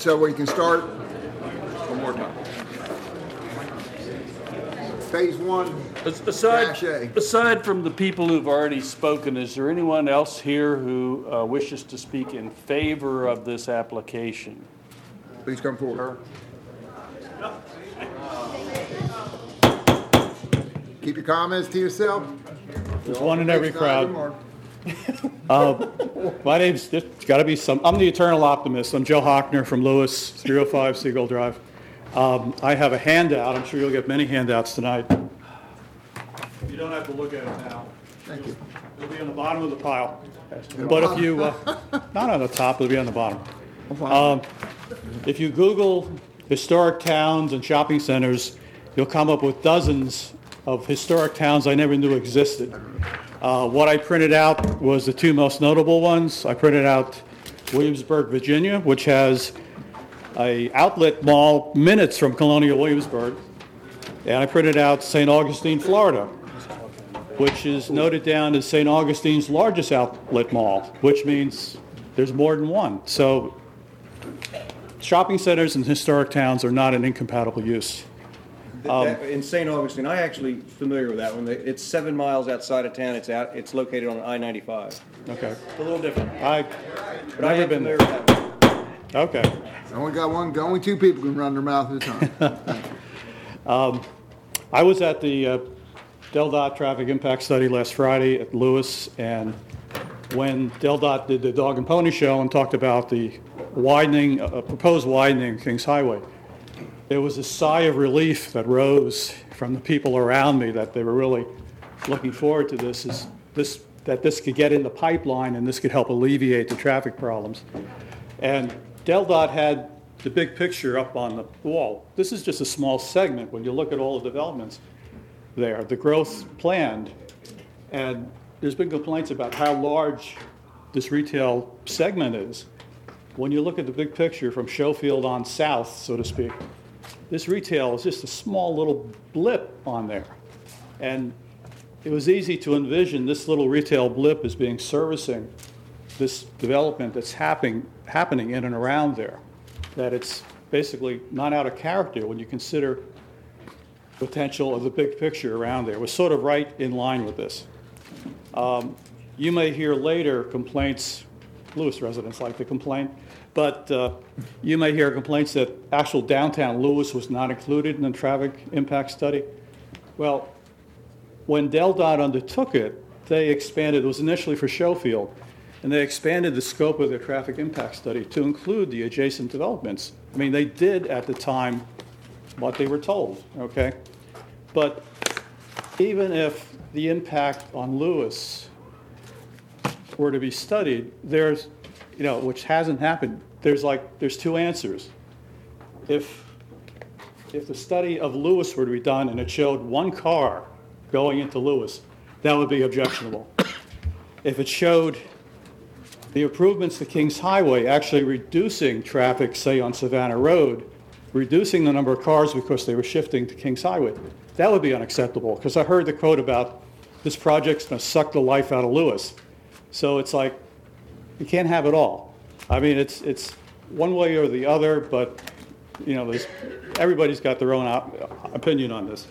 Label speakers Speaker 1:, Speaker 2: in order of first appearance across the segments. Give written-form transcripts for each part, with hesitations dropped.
Speaker 1: so we can start
Speaker 2: One more time.
Speaker 1: phase one.
Speaker 3: Aside from the people who've already spoken, is there anyone else here who wishes to speak in favor of this application?
Speaker 1: Please come forward. Keep your comments to yourself.
Speaker 4: There's one in every crowd. My name's, there's got to be some, I'm the eternal optimist. I'm Joe Hockner from Lewis, 305 Seagull Drive. I have a handout. I'm sure you'll get many handouts tonight. You don't have to look at it now.
Speaker 1: Thank you.
Speaker 4: It'll be on the bottom of the pile. But if you, not on the top, it'll be on the bottom. If you Google historic towns and shopping centers, you'll come up with dozens of historic towns I never knew existed. What I printed out was the two most notable ones. I printed out Williamsburg, Virginia, which has a outlet mall minutes from Colonial Williamsburg. And I printed out St. Augustine, Florida, which is noted down as St. Augustine's largest outlet mall, which means there's more than one. So shopping centers and historic towns are not an incompatible use.
Speaker 5: In St. Augustine, I actually familiar with that one. It's 7 miles outside of town. It's located on I-95.
Speaker 4: Okay.
Speaker 5: It's a little different.
Speaker 4: But I
Speaker 5: am familiar with that one.
Speaker 4: Okay.
Speaker 1: I only got one. Only two people can run their mouth at a time.
Speaker 4: I was at the DelDOT traffic impact study last Friday at Lewis, and when DelDOT did the dog and pony show and talked about the widening, proposed widening of Kings Highway, there was a sigh of relief that rose from the people around me that they were really looking forward to that this could get in the pipeline and this could help alleviate the traffic problems. And DelDOT had the big picture up on the wall. This is just a small segment when you look at all the developments there, the growth planned. And there's been complaints about how large this retail segment is. When you look at the big picture from Schofield on south, so to speak, this retail is just a small little blip on there. And it was easy to envision this little retail blip as being servicing this development that's happening in and around there, that it's basically not out of character when you consider the potential of the big picture around there. It was sort of right in line with this. You may hear later complaints, Lewis residents like to complain, but you may hear complaints that actual downtown Lewis was not included in the traffic impact study. Well, when DelDOT undertook it, they expanded, it was initially for Schofield, and they expanded the scope of their traffic impact study to include the adjacent developments. I mean, they did at the time what they were told, okay? But even if the impact on Lewis were to be studied, there's, which hasn't happened, there's two answers. If the study of Lewis were to be done and it showed one car going into Lewis, that would be objectionable. If it showed the improvements to Kings Highway actually reducing traffic, say on Savannah Road, reducing the number of cars because they were shifting to Kings Highway, that would be unacceptable, because I heard the quote about this project's going to suck the life out of Lewis. So it's like, you can't have it all. I mean, it's one way or the other, but everybody's got their own opinion on this.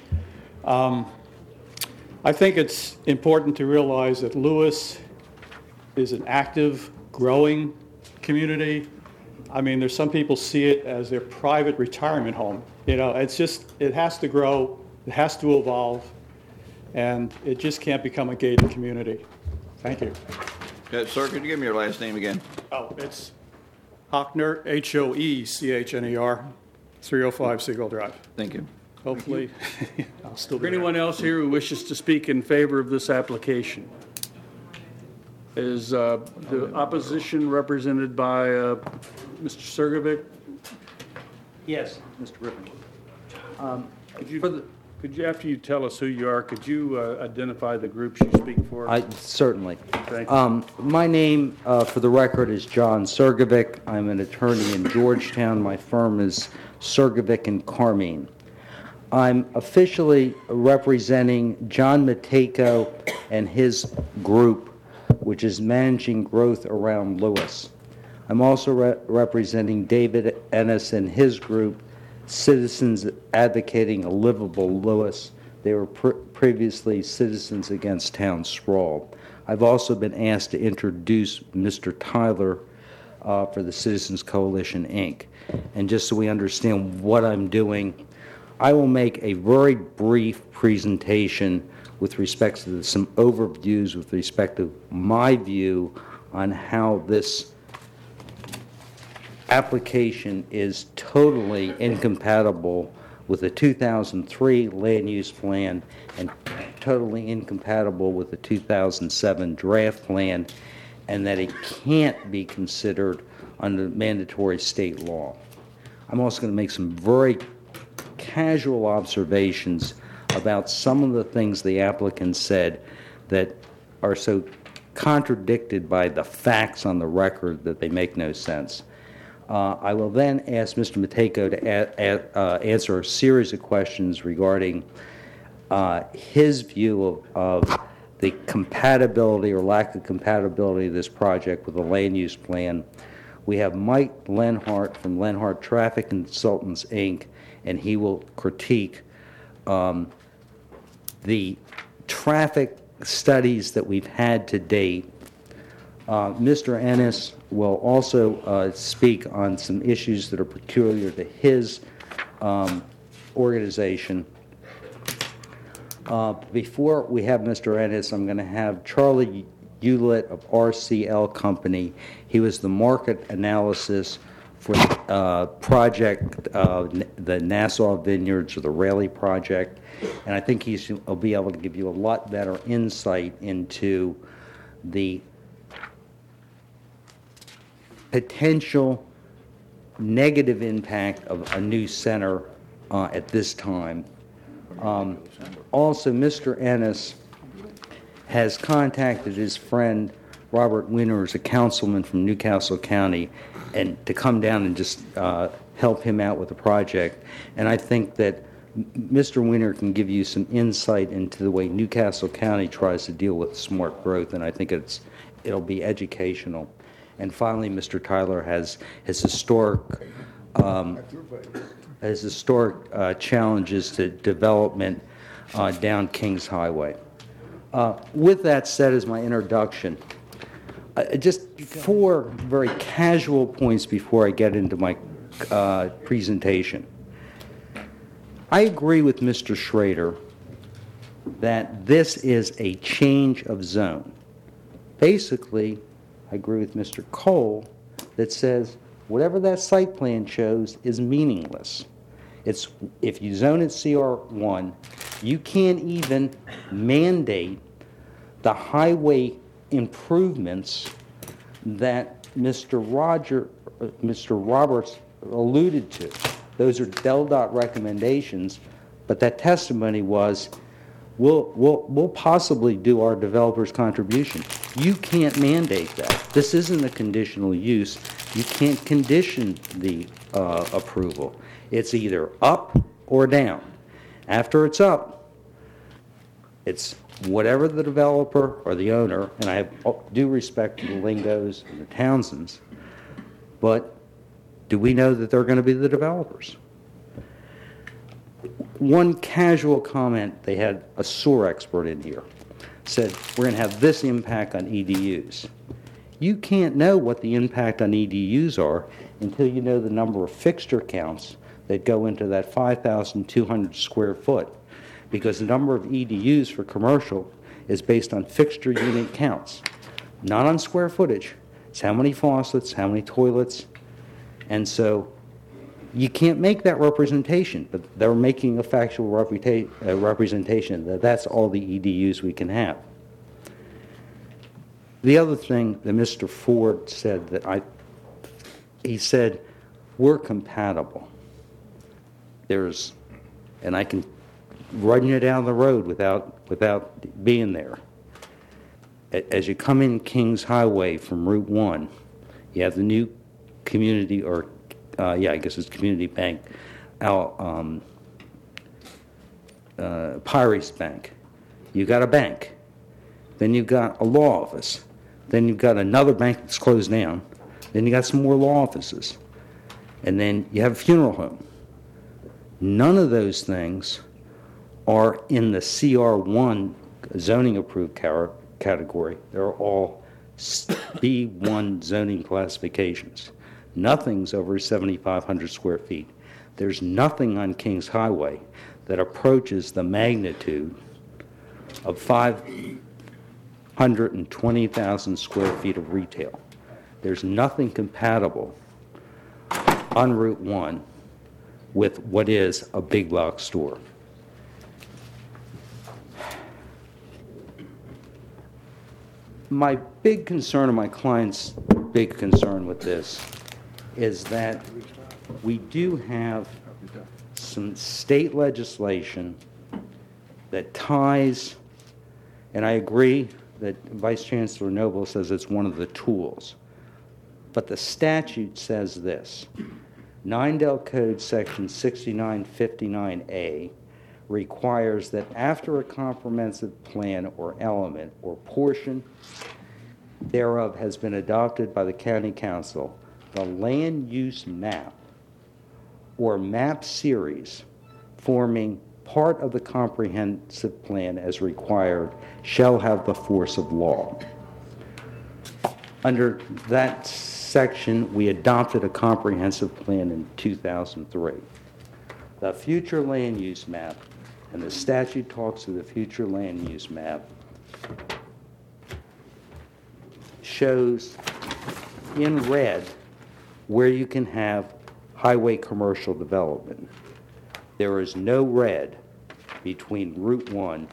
Speaker 4: I think it's important to realize that Lewis is an active, growing community. I mean, there's some people see it as their private retirement home. It's just, it has to grow, it has to evolve, and it just can't become a gated community. Thank you.
Speaker 2: Sir, could you give me your last name again?
Speaker 4: Oh, it's Hoechner, Hoechner, 305 Seagull Drive.
Speaker 2: Thank you.
Speaker 4: Hopefully, I'll still
Speaker 3: Is
Speaker 4: be
Speaker 3: there anyone else here who wishes to speak in favor of this application? Is the opposition represented by Mr. Sergovic?
Speaker 6: Yes, Mr. Rippon.
Speaker 3: Could you, after you tell us who you are, could you identify the groups you speak for?
Speaker 6: Certainly.
Speaker 3: Thank you.
Speaker 6: My name, for the record, is John Sergovic. I'm an attorney in Georgetown. My firm is Sergovic and Carmine. I'm officially representing John Matejko and his group, which is Managing Growth Around Lewis. I'm also representing David Ennis and his group, Citizens Advocating a Livable Lewis. They were previously Citizens Against Town Sprawl. I've also been asked to introduce Mr. Tyler for the Citizens Coalition, Inc. And just so we understand what I'm doing, I will make a very brief presentation with respect to some overviews with respect to my view on how this application is totally incompatible with the 2003 land use plan and totally incompatible with the 2007 draft plan, and that it can't be considered under mandatory state law. I'm also going to make some very casual observations about some of the things the applicant said that are so contradicted by the facts on the record that they make no sense. I will then ask Mr. Matejko to answer a series of questions regarding his view of the compatibility or lack of compatibility of this project with the land use plan. We have Mike Lenhart from Lenhart Traffic Consultants, Inc., and he will critique the traffic studies that we've had to date. Mr. Ennis will also speak on some issues that are peculiar to his organization. Before we have Mr. Ennis, I'm going to have Charlie Hewlett of RCL Company. He was the market analysis for the project, the Nassau Vineyards or the Raleigh project, and I think he'll be able to give you a lot better insight into the potential negative impact of a new center at this time. Also, Mr. Ennis has contacted his friend Robert Winter, who's a councilman from Newcastle County, and to come down and just help him out with the project. And I think that Mr. Winter can give you some insight into the way Newcastle County tries to deal with smart growth, and I think it'll be educational. And finally, Mr. Tyler has his historic challenges to development down Kings Highway. With that said as my introduction, just four very casual points before I get into my presentation. I agree with Mr. Schrader that this is a change of zone. Basically, I agree with Mr. Cole that says whatever that site plan shows is meaningless. It's if you zone it CR1, you can't even mandate the highway improvements that Mr. Roberts alluded to. Those are DelDOT recommendations, but that testimony was, we'll possibly do our developer's contribution. You can't mandate that. This isn't a conditional use. You can't condition the approval. It's either up or down. After it's up, it's whatever the developer or the owner, and I have due respect to the Lingos and the Townsends, but do we know that they're going to be the developers? One casual comment, they had a SOAR expert in here, said we're going to have this impact on EDUs. You can't know what the impact on EDUs are until you know the number of fixture counts that go into that 5,200 square foot, because the number of EDUs for commercial is based on fixture unit counts, not on square footage. It's how many faucets, how many toilets, and so you can't make that representation, but they're making a factual representation that that's all the EDUs we can have. The other thing that Mr. Ford said he said, we're compatible. And I can run you down the road without being there. As you come in Kings Highway from Route 1, you have the new community, or I guess it's Community Bank, Pirates Bank. You got a bank. Then you've got a law office. Then you've got another bank that's closed down. Then you got some more law offices. And then you have a funeral home. None of those things are in the CR1 zoning approved category. They're all B1 zoning classifications. Nothing's over 7,500 square feet. There's nothing on Kings Highway that approaches the magnitude of 520,000 square feet of retail. There's nothing compatible on Route 1 with what is a big box store. My big concern, and my client's big concern with this, is that we do have some state legislation that ties, and I agree that Vice Chancellor Noble says it's one of the tools, but the statute says this. 9 Del Code Section 6959A requires that after a comprehensive plan or element or portion thereof has been adopted by the County Council, the land use map or map series forming part of the comprehensive plan as required shall have the force of law. Under that section, we adopted a comprehensive plan in 2003. The future land use map, and the statute talks of the future land use map, shows in red where you can have highway commercial development. There is no red between Route 1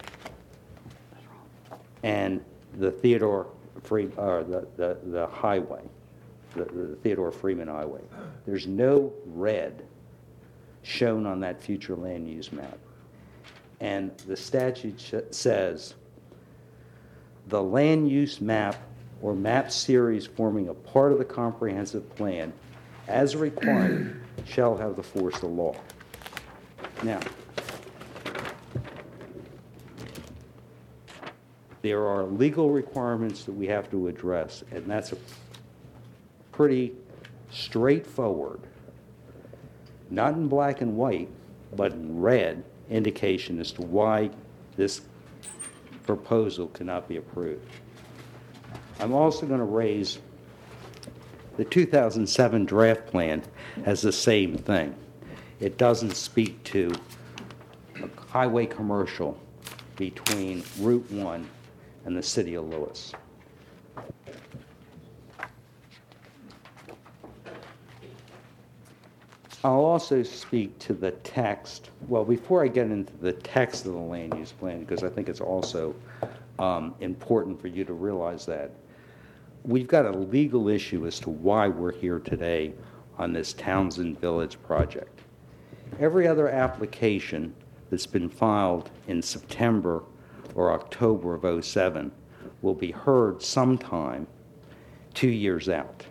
Speaker 6: and the Theodore the highway, the Theodore Freeman Highway. There's no red shown on that future land use map. And the statute says the land use map or map series forming a part of the comprehensive plan as required shall have the force of law. Now, there are legal requirements that we have to address, and that's a pretty straightforward, not in black and white, but in red, indication as to why this proposal cannot be approved. I'm also going to raise the 2007 draft plan as the same thing. It doesn't speak to a highway commercial between Route 1 and the city of Lewis. I'll also speak to the text. Well, before I get into the text of the land use plan, because I think it's also important for you to realize that, we've got a legal issue as to why we're here today on this Townsend Village project. Every other application that's been filed in September or October of '07 will be heard sometime 2 years out.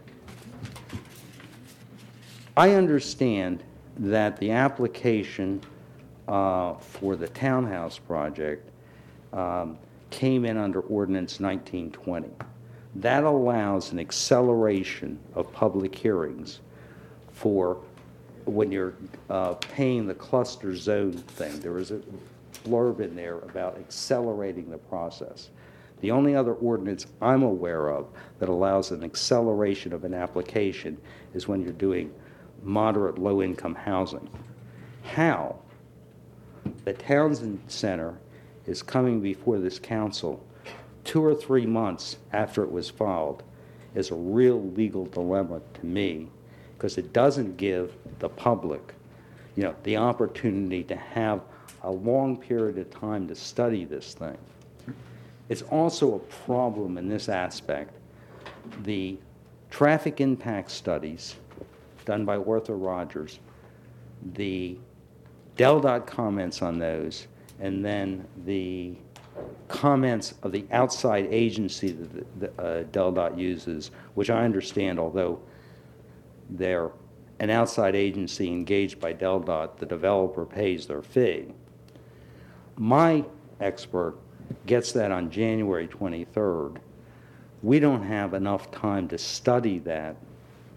Speaker 6: I understand that the application for the townhouse project came in under Ordinance 1920. That allows an acceleration of public hearings for when you're paying the cluster zone thing. There is a blurb in there about accelerating the process. The only other ordinance I'm aware of that allows an acceleration of an application is when you're doing moderate low-income housing. How the Townsend Center is coming before this council 2 or 3 months after it was filed is a real legal dilemma to me, because it doesn't give the public, the opportunity to have a long period of time to study this thing. It's also a problem in this aspect. The traffic impact studies done by Arthur Rogers, the DelDOT comments on those, and then the comments of the outside agency that DelDOT uses, which I understand, although they're an outside agency engaged by DelDOT, the developer pays their fee. My expert gets that on January 23rd. We don't have enough time to study that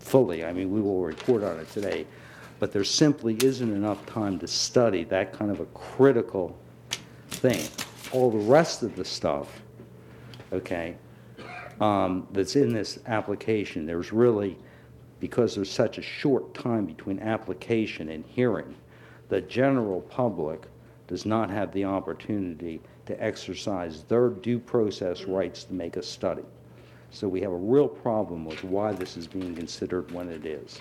Speaker 6: fully. I mean, we will report on it today, but there simply isn't enough time to study that kind of a critical thing. All the rest of the stuff, okay, that's in this application, there's really, because there's such a short time between application and hearing, the general public does not have the opportunity to exercise their due process rights to make a study. So we have a real problem with why this is being considered when it is.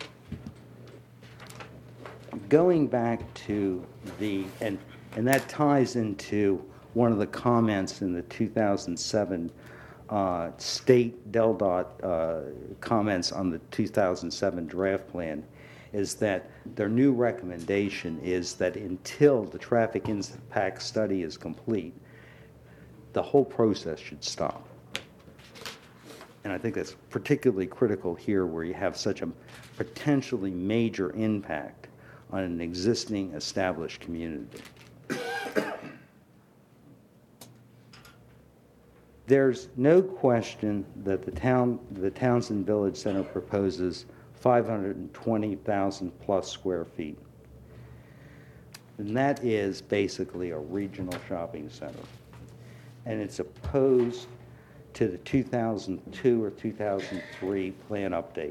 Speaker 6: Going back to and that ties into one of the comments in the 2007 state DelDOT comments on the 2007 draft plan, is that their new recommendation is that until the traffic impact study is complete, the whole process should stop. And I think that's particularly critical here where you have such a potentially major impact on an existing established community. There's no question that the Townsend Village Center proposes 520,000 plus square feet. And that is basically a regional shopping center. And it's opposed to the 2002 or 2003 plan update.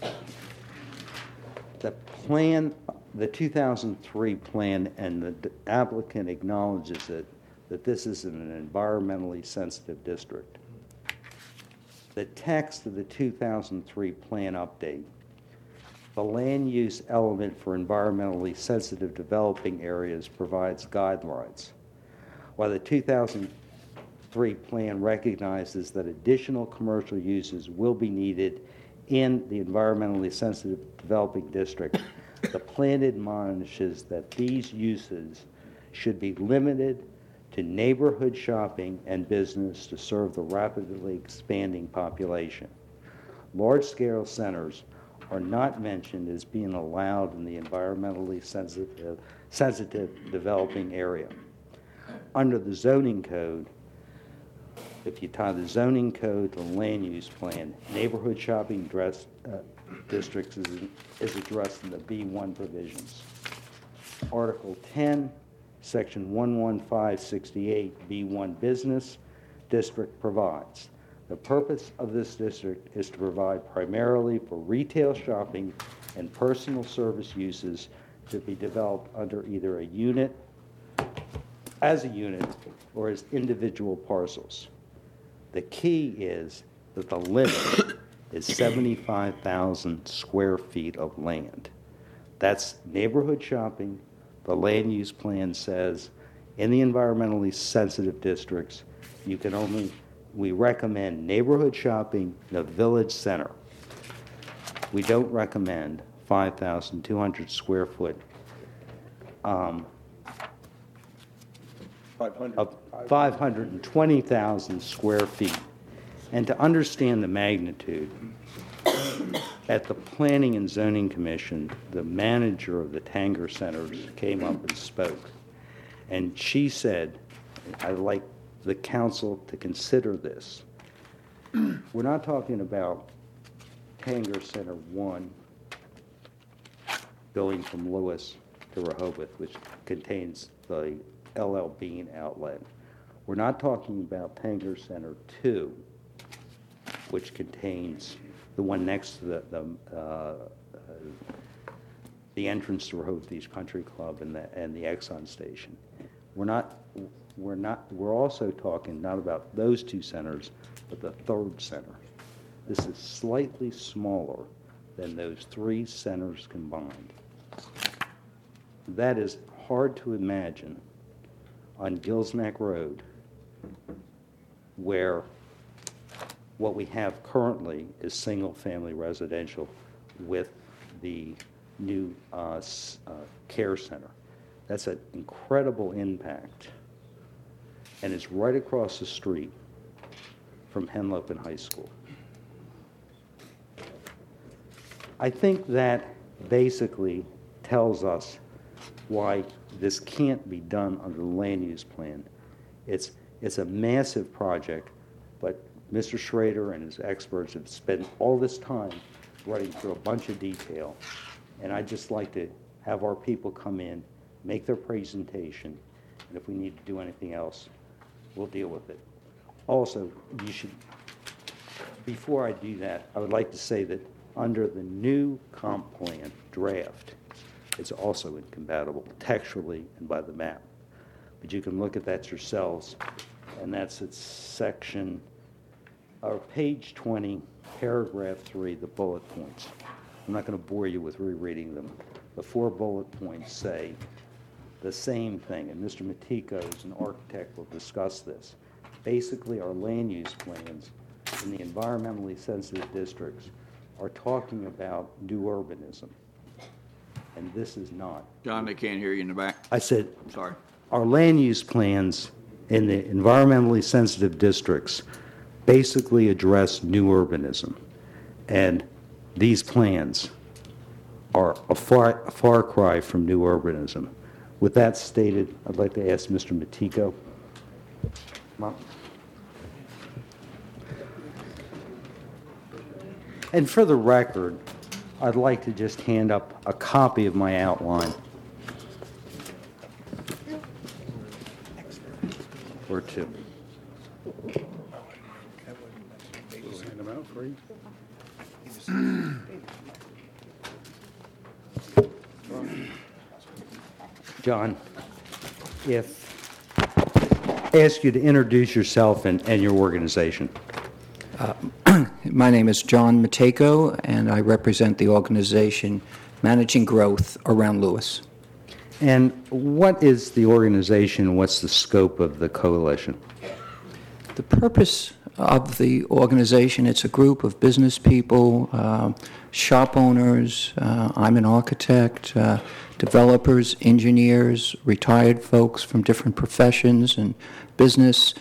Speaker 6: The 2003 plan, and the applicant acknowledges it, that this is an environmentally sensitive district. The text of the 2003 plan update, the land use element for environmentally sensitive developing areas provides guidelines, while the 2003 plan recognizes that additional commercial uses will be needed in the environmentally sensitive developing district. The plan admonishes that these uses should be limited to neighborhood shopping and business to serve the rapidly expanding population. Large-scale centers are not mentioned as being allowed in the environmentally sensitive developing area. Under the zoning code, if you tie the zoning code to the land use plan, neighborhood shopping districts is addressed in the B1 provisions. Article 10, Section 11568, B1 Business District provides, the purpose of this district is to provide primarily for retail shopping and personal service uses to be developed under either a unit, as a unit, or as individual parcels. The key is that the limit is 75,000 square feet of land. That's neighborhood shopping. The land use plan says in the environmentally sensitive districts, we recommend neighborhood shopping in the village center. We don't recommend 5,200 square foot 520,000 square feet. And to understand the magnitude, at the Planning and Zoning Commission, the manager of the Tanger Centers came up and spoke. And she said, I'd like the council to consider this. We're not talking about Tanger Center 1 going from Lewis to Rehoboth, which contains the LL Bean outlet. We're not talking about Tanger Center 2, which contains the one next to the entrance to Rehoboth East Country Club and the Exxon station. We're also talking not about those two centers, but the third center. This is slightly smaller than those three centers combined. That is hard to imagine on Gills Neck Road, where what we have currently is single-family residential with the new care center. That's an incredible impact, and it's right across the street from Henlopen High School. I think that basically tells us why this can't be done under the land use plan. It's a massive project, but Mr. Schrader and his experts have spent all this time running through a bunch of detail, and I'd just like to have our people come in, make their presentation, and if we need to do anything else, we'll deal with it. Also, you should, before I do that, I would like to say that under the new comp plan draft, it's also incompatible textually and by the map. But you can look at that yourselves, and that's at section, or page 20, paragraph 3, the bullet points. I'm not going to bore you with rereading them. The 4 bullet points say the same thing, and Mr. Matico, who's an architect, will discuss this. Basically, our land use plans in the environmentally sensitive districts are talking about new urbanism, and this is not.
Speaker 2: John, they can't hear you in the back.
Speaker 6: I said,
Speaker 2: I'm sorry.
Speaker 6: our land use plans in the environmentally sensitive districts basically address new urbanism, and these plans are a far cry from new urbanism. With that stated, I'd like to ask Mr. Matico. Come on. And for the record, I'd like to just hand up a copy of my outline. Or 2.
Speaker 3: Hand them out for you.
Speaker 6: John, if I ask you to introduce yourself and your organization.
Speaker 7: My name is John Matejko, and I represent the organization Managing Growth around Lewis.
Speaker 6: And what is the organization? What's the scope of the coalition?
Speaker 7: The purpose of the organization, it's a group of business people, shop owners, I'm an architect, developers, engineers, retired folks from different professions and business,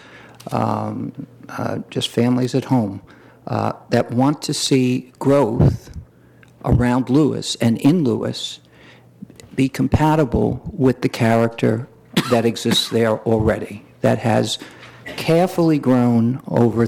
Speaker 7: just families at home that want to see growth around Lewis and in Lewis be compatible with the character that exists there already, that has carefully grown over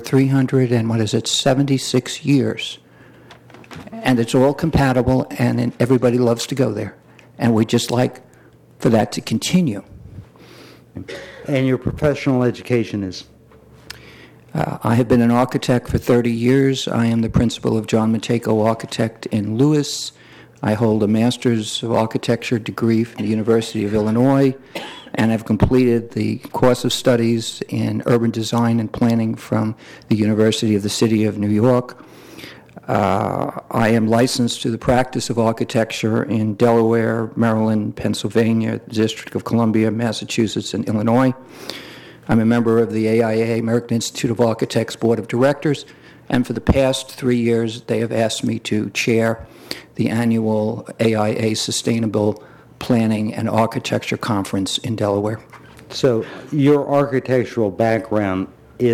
Speaker 7: 76 years. And it's all compatible, and everybody loves to go there. And we'd just like for that to continue.
Speaker 6: And your professional education is?
Speaker 7: I have been an architect for 30 years. I am the principal of John Matejko Architect in Lewis. I hold a Master's of Architecture degree from the University of Illinois, and have completed the course of studies in urban design and planning from the University of the City of New York. I am licensed to the practice of architecture in Delaware, Maryland, Pennsylvania, District of Columbia, Massachusetts, and Illinois. I'm a member of the AIA, American Institute of Architects Board of Directors, and for the past 3 years they have asked me to chair the annual AIA Sustainable Planning and Architecture Conference in Delaware.
Speaker 6: So your architectural background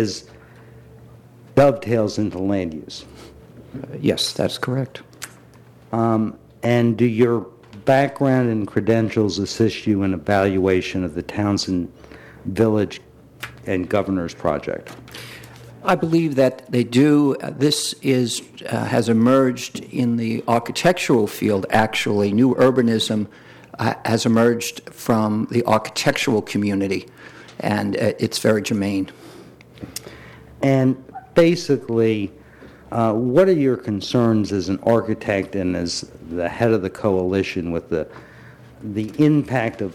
Speaker 6: dovetails into land use?
Speaker 7: Yes, that's correct.
Speaker 6: And do your background and credentials assist you in evaluation of the Townsend Village and Governor's Project?
Speaker 7: I believe that they do. This has emerged in the architectural field, actually. New urbanism has emerged from the architectural community, and it's very germane.
Speaker 6: And basically, what are your concerns as an architect and as the head of the coalition with the impact of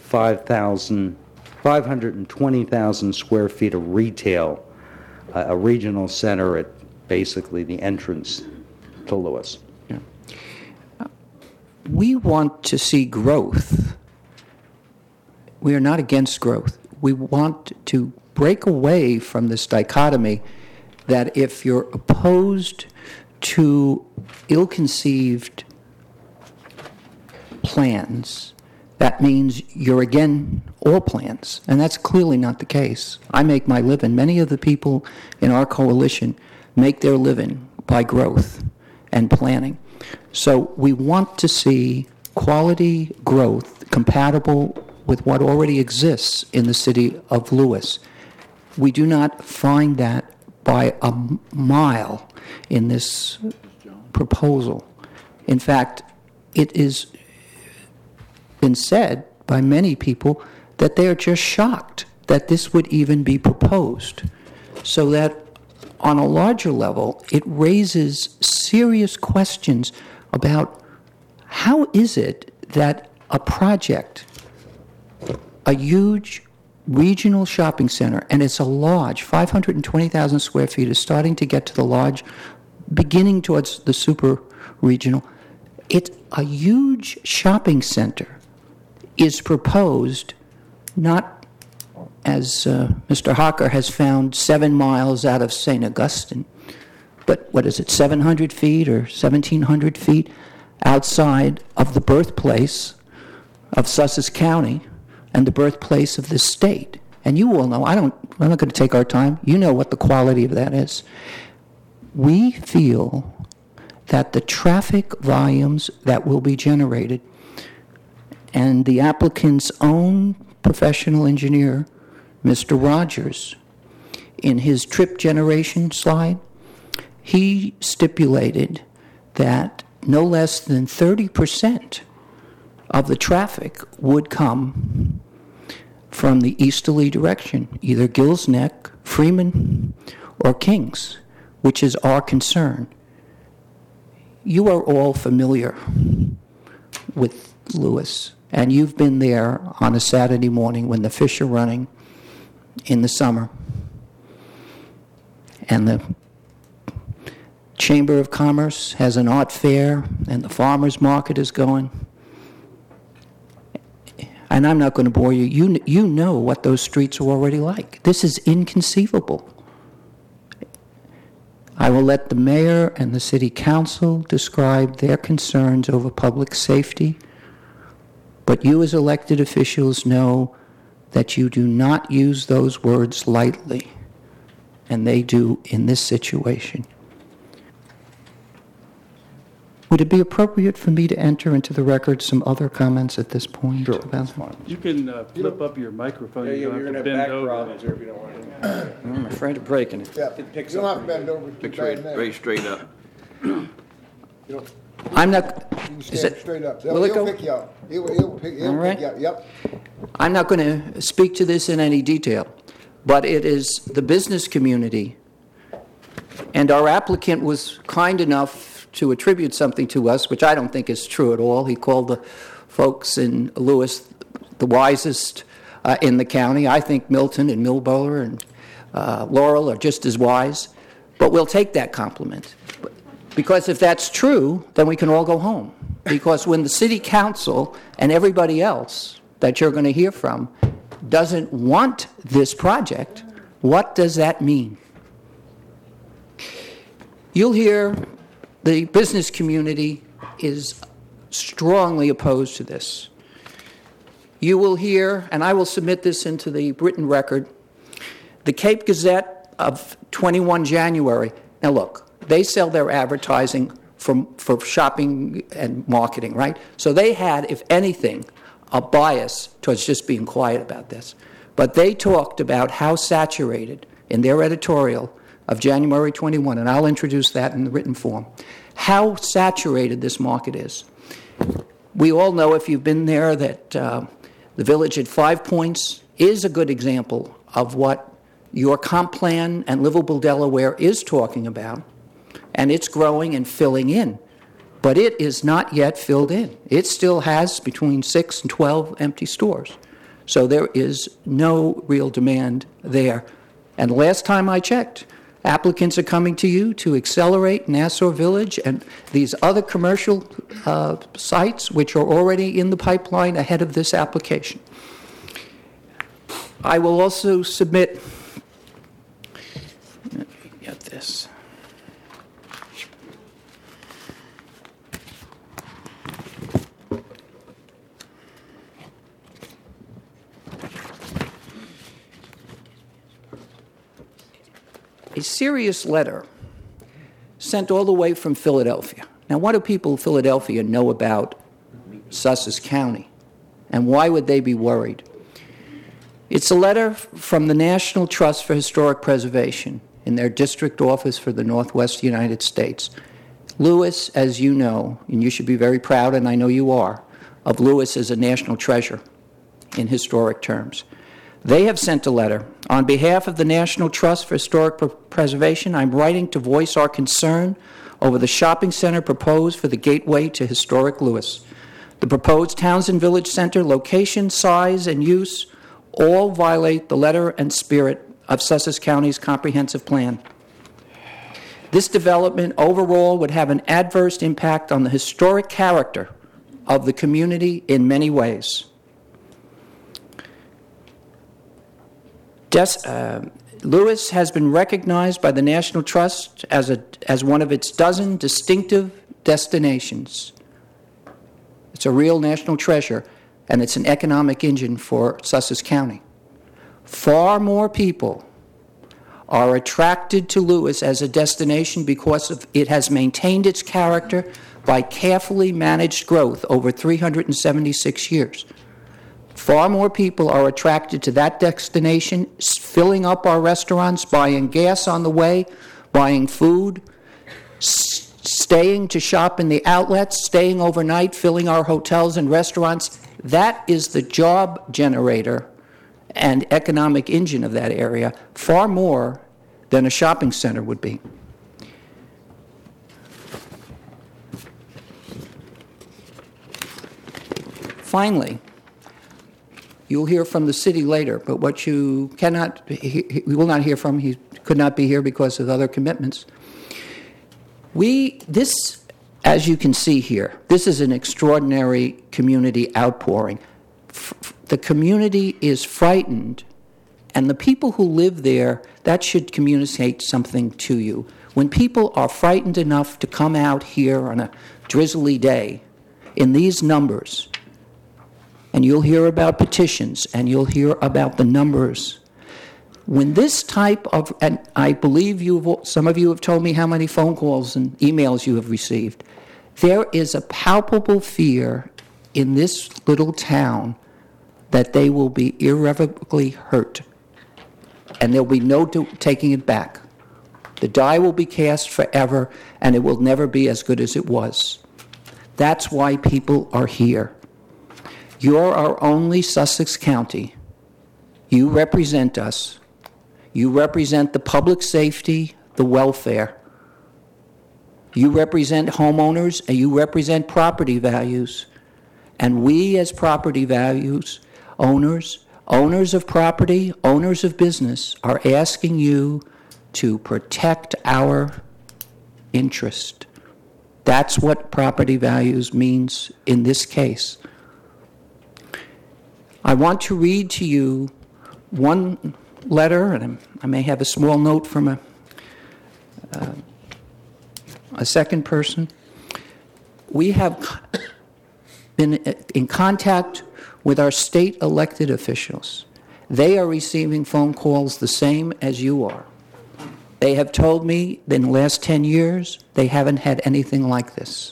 Speaker 6: 520,000 square feet of retail, a regional center at basically the entrance to Lewis?
Speaker 7: Yeah. We want to see growth. We are not against growth. We want to break away from this dichotomy that if you're opposed to ill-conceived plans, that means you're against all plans, and that's clearly not the case. I make my living. Many of the people in our coalition make their living by growth and planning. So we want to see quality growth compatible with what already exists in the city of Lewis. We do not find that by a mile in this proposal. In fact, it is been said by many people that they are just shocked that this would even be proposed. So that on a larger level, it raises serious questions about how is it that a project, a huge regional shopping center, and it's a large, 520,000 square feet, is starting to get to the large, beginning towards the super regional. It's a huge shopping center is proposed not as Mr. Hocker has found 7 miles out of St. Augustine, but what is it, 700 feet or 1,700 feet outside of the birthplace of Sussex County and the birthplace of this state. And you all know, I'm not going to take our time. You know what the quality of that is. We feel that the traffic volumes that will be generated and the applicant's own professional engineer, Mr. Rogers, in his trip generation slide, he stipulated that no less than 30% of the traffic would come from the easterly direction, either Gills Neck, Freeman, or Kings, which is our concern. You are all familiar with Lewis, and you've been there on a Saturday morning when the fish are running in the summer, and the Chamber of Commerce has an art fair, and the farmers market is going. And I'm not going to bore you. You know what those streets are already like. This is inconceivable. I will let the mayor and the city council describe their concerns over public safety, but you as elected officials know that you do not use those words lightly, and they do in this situation. Would it be appropriate for me to enter into the record some other comments at this point?
Speaker 6: Sure,
Speaker 7: about
Speaker 6: that's fine.
Speaker 3: You can flip up your microphone.
Speaker 5: Yeah,
Speaker 3: You
Speaker 5: you're
Speaker 3: don't
Speaker 5: going to
Speaker 3: have to
Speaker 5: have
Speaker 3: bend
Speaker 5: back
Speaker 3: over.
Speaker 5: problems here if you don't want to.
Speaker 7: I'm afraid of breaking it.
Speaker 1: Yeah,
Speaker 5: It picks
Speaker 1: you don't
Speaker 5: up
Speaker 1: have to
Speaker 5: pretty
Speaker 1: bend over too
Speaker 2: Pick
Speaker 1: bad now.
Speaker 2: very straight up.
Speaker 1: You don't-
Speaker 7: I'm not.
Speaker 1: you can
Speaker 7: Is
Speaker 1: stand
Speaker 7: it,
Speaker 1: straight up.
Speaker 7: will it
Speaker 1: He'll
Speaker 7: go?
Speaker 1: pick you up. He'll
Speaker 7: All
Speaker 1: pick
Speaker 7: right.
Speaker 1: you up. Yep.
Speaker 7: I'm not going to speak to this in any detail, but it is the business community, and our applicant was kind enough to attribute something to us, which I don't think is true at all. He called the folks in Lewis the wisest in the county. I think Milton and Millborough and Laurel are just as wise, but we'll take that compliment. Because if that's true, then we can all go home. Because when the city council and everybody else that you're going to hear from doesn't want this project, what does that mean? You'll hear the business community is strongly opposed to this. You will hear, and I will submit this into the written record, the Cape Gazette of 21 January. Now look, they sell their advertising for shopping and marketing, right? So they had, if anything, a bias towards just being quiet about this. But they talked about how saturated, in their editorial of January 21, and I'll introduce that in the written form, how saturated this market is. We all know, if you've been there, that the Village at 5 Points is a good example of what your comp plan and Livable Delaware is talking about, and it's growing and filling in. But it is not yet filled in. It still has between 6 and 12 empty stores. So there is no real demand there. And last time I checked, applicants are coming to you to accelerate Nassau Village and these other commercial sites which are already in the pipeline ahead of this application. I will also submit, let me get this. A serious letter sent all the way from Philadelphia. Now, what do people in Philadelphia know about Sussex County, and why would they be worried? It's a letter from the National Trust for Historic Preservation in their district office for the Northwest United States, Lewis, as you know, and you should be very proud, and I know you are, of Lewis as a national treasure in historic terms. They have sent a letter. On behalf of the National Trust for Historic Preservation, I'm writing to voice our concern over the shopping center proposed for the gateway to historic Lewis. The proposed Townsend Village Center location, size, and use all violate the letter and spirit of Sussex County's comprehensive plan. This development overall would have an adverse impact on the historic character of the community in many ways. Lewis has been recognized by the National Trust as one of its dozen distinctive destinations. It's a real national treasure, and it's an economic engine for Sussex County. Far more people are attracted to Lewis as a destination because it has maintained its character by carefully managed growth over 376 years. Far more people are attracted to that destination, filling up our restaurants, buying gas on the way, buying food, staying to shop in the outlets, staying overnight, filling our hotels and restaurants. That is the job generator and economic engine of that area, far more than a shopping center would be. Finally, you'll hear from the city later, but what you we will not hear from, he could not be here because of other commitments. This, as you can see here, this is an extraordinary community outpouring. The community is frightened, and the people who live there, that should communicate something to you. When people are frightened enough to come out here on a drizzly day in these numbers, and you'll hear about petitions, and you'll hear about the numbers. When this type of, and I believe some of you have told me how many phone calls and emails you have received, there is a palpable fear in this little town that they will be irrevocably hurt, and there'll be no taking it back. The die will be cast forever, and it will never be as good as it was. That's why people are here. You're our only Sussex County. You represent us. You represent the public safety, the welfare. You represent homeowners, and you represent property values. And we as property values, owners of property, owners of business, are asking you to protect our interest. That's what property values means in this case. I want to read to you one letter, and I may have a small note from a second person. We have been in contact with our state elected officials. They are receiving phone calls the same as you are. They have told me that in the last 10 years, they haven't had anything like this.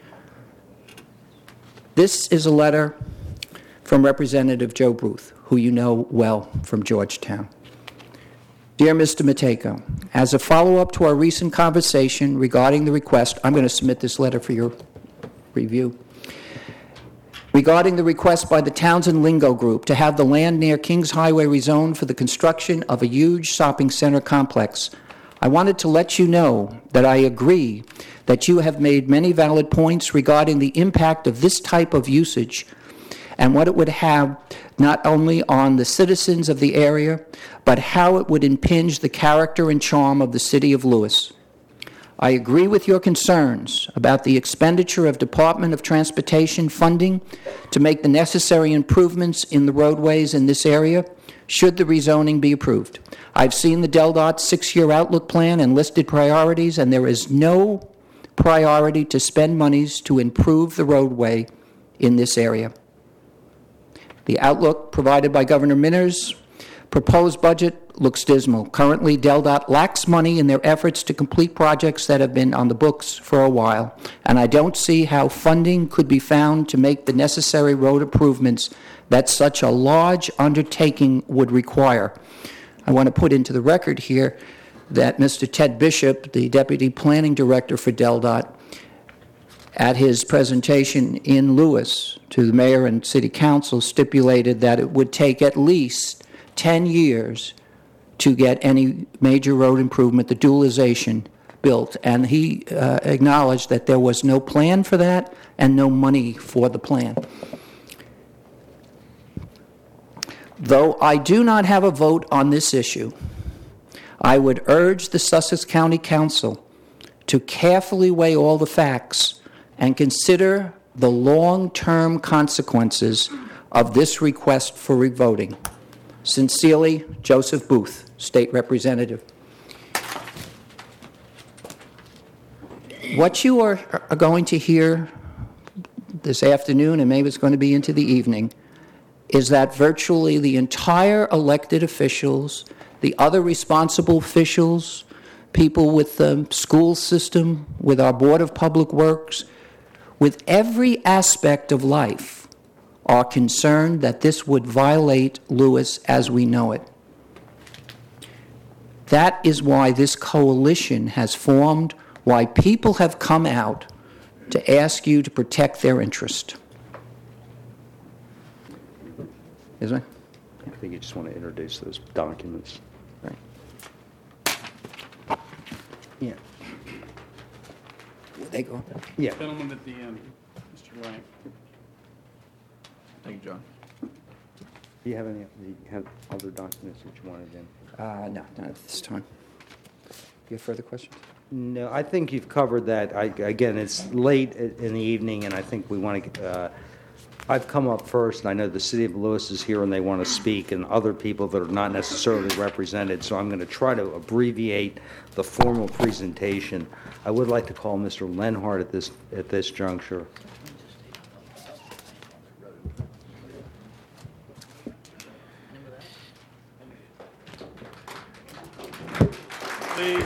Speaker 7: This is a letter from Representative Joe Bruth, who you know well from Georgetown. Dear Mr. Matejko, as a follow-up to our recent conversation regarding the request, I'm going to submit this letter for your review. Regarding the request by the Townsend Lingo Group to have the land near Kings Highway rezoned for the construction of a huge shopping center complex, I wanted to let you know that I agree that you have made many valid points regarding the impact of this type of usage and what it would have not only on the citizens of the area, but how it would impinge the character and charm of the city of Lewis. I agree with your concerns about the expenditure of Department of Transportation funding to make the necessary improvements in the roadways in this area, should the rezoning be approved. I've seen the DelDOT 6-year outlook plan and listed priorities, and there is no priority to spend monies to improve the roadway in this area. The outlook provided by Governor Minner's proposed budget looks dismal. Currently, DelDOT lacks money in their efforts to complete projects that have been on the books for a while, and I don't see how funding could be found to make the necessary road improvements that such a large undertaking would require. I want to put into the record here that Mr. Ted Bishop, the Deputy Planning Director for DelDOT, at his presentation in Lewis to the mayor and city council, stipulated that it would take at least 10 years to get any major road improvement, the dualization, built. And he acknowledged that there was no plan for that and no money for the plan. Though I do not have a vote on this issue, I would urge the Sussex County Council to carefully weigh all the facts and consider the long-term consequences of this request for revoting. Sincerely, Joseph Booth, State Representative. What you are going to hear this afternoon, and maybe it's going to be into the evening, is that virtually the entire elected officials, the other responsible officials, people with the school system, with our Board of Public Works, with every aspect of life, are concerned that this would violate Lewis as we know it. That is why this coalition has formed, why people have come out to ask you to protect their interest. Is it?
Speaker 6: I think you just want to introduce those documents.
Speaker 7: Right.
Speaker 6: Yeah.
Speaker 7: They go.
Speaker 6: Yeah.
Speaker 3: Gentleman at the end, Mr. Rank.
Speaker 2: Thank you, John.
Speaker 6: Do you have other documents that you wanted in?
Speaker 7: No, not at this time. Do you have further questions?
Speaker 6: No, I think you've covered that. Again, it's late in the evening, and I think we want to. I've come up first, and I know the City of Lewis is here, and they want to speak, and other people that are not necessarily represented. So I'm going to try to abbreviate the formal presentation. I would like to call Mr. Lenhart at this juncture.
Speaker 3: Please.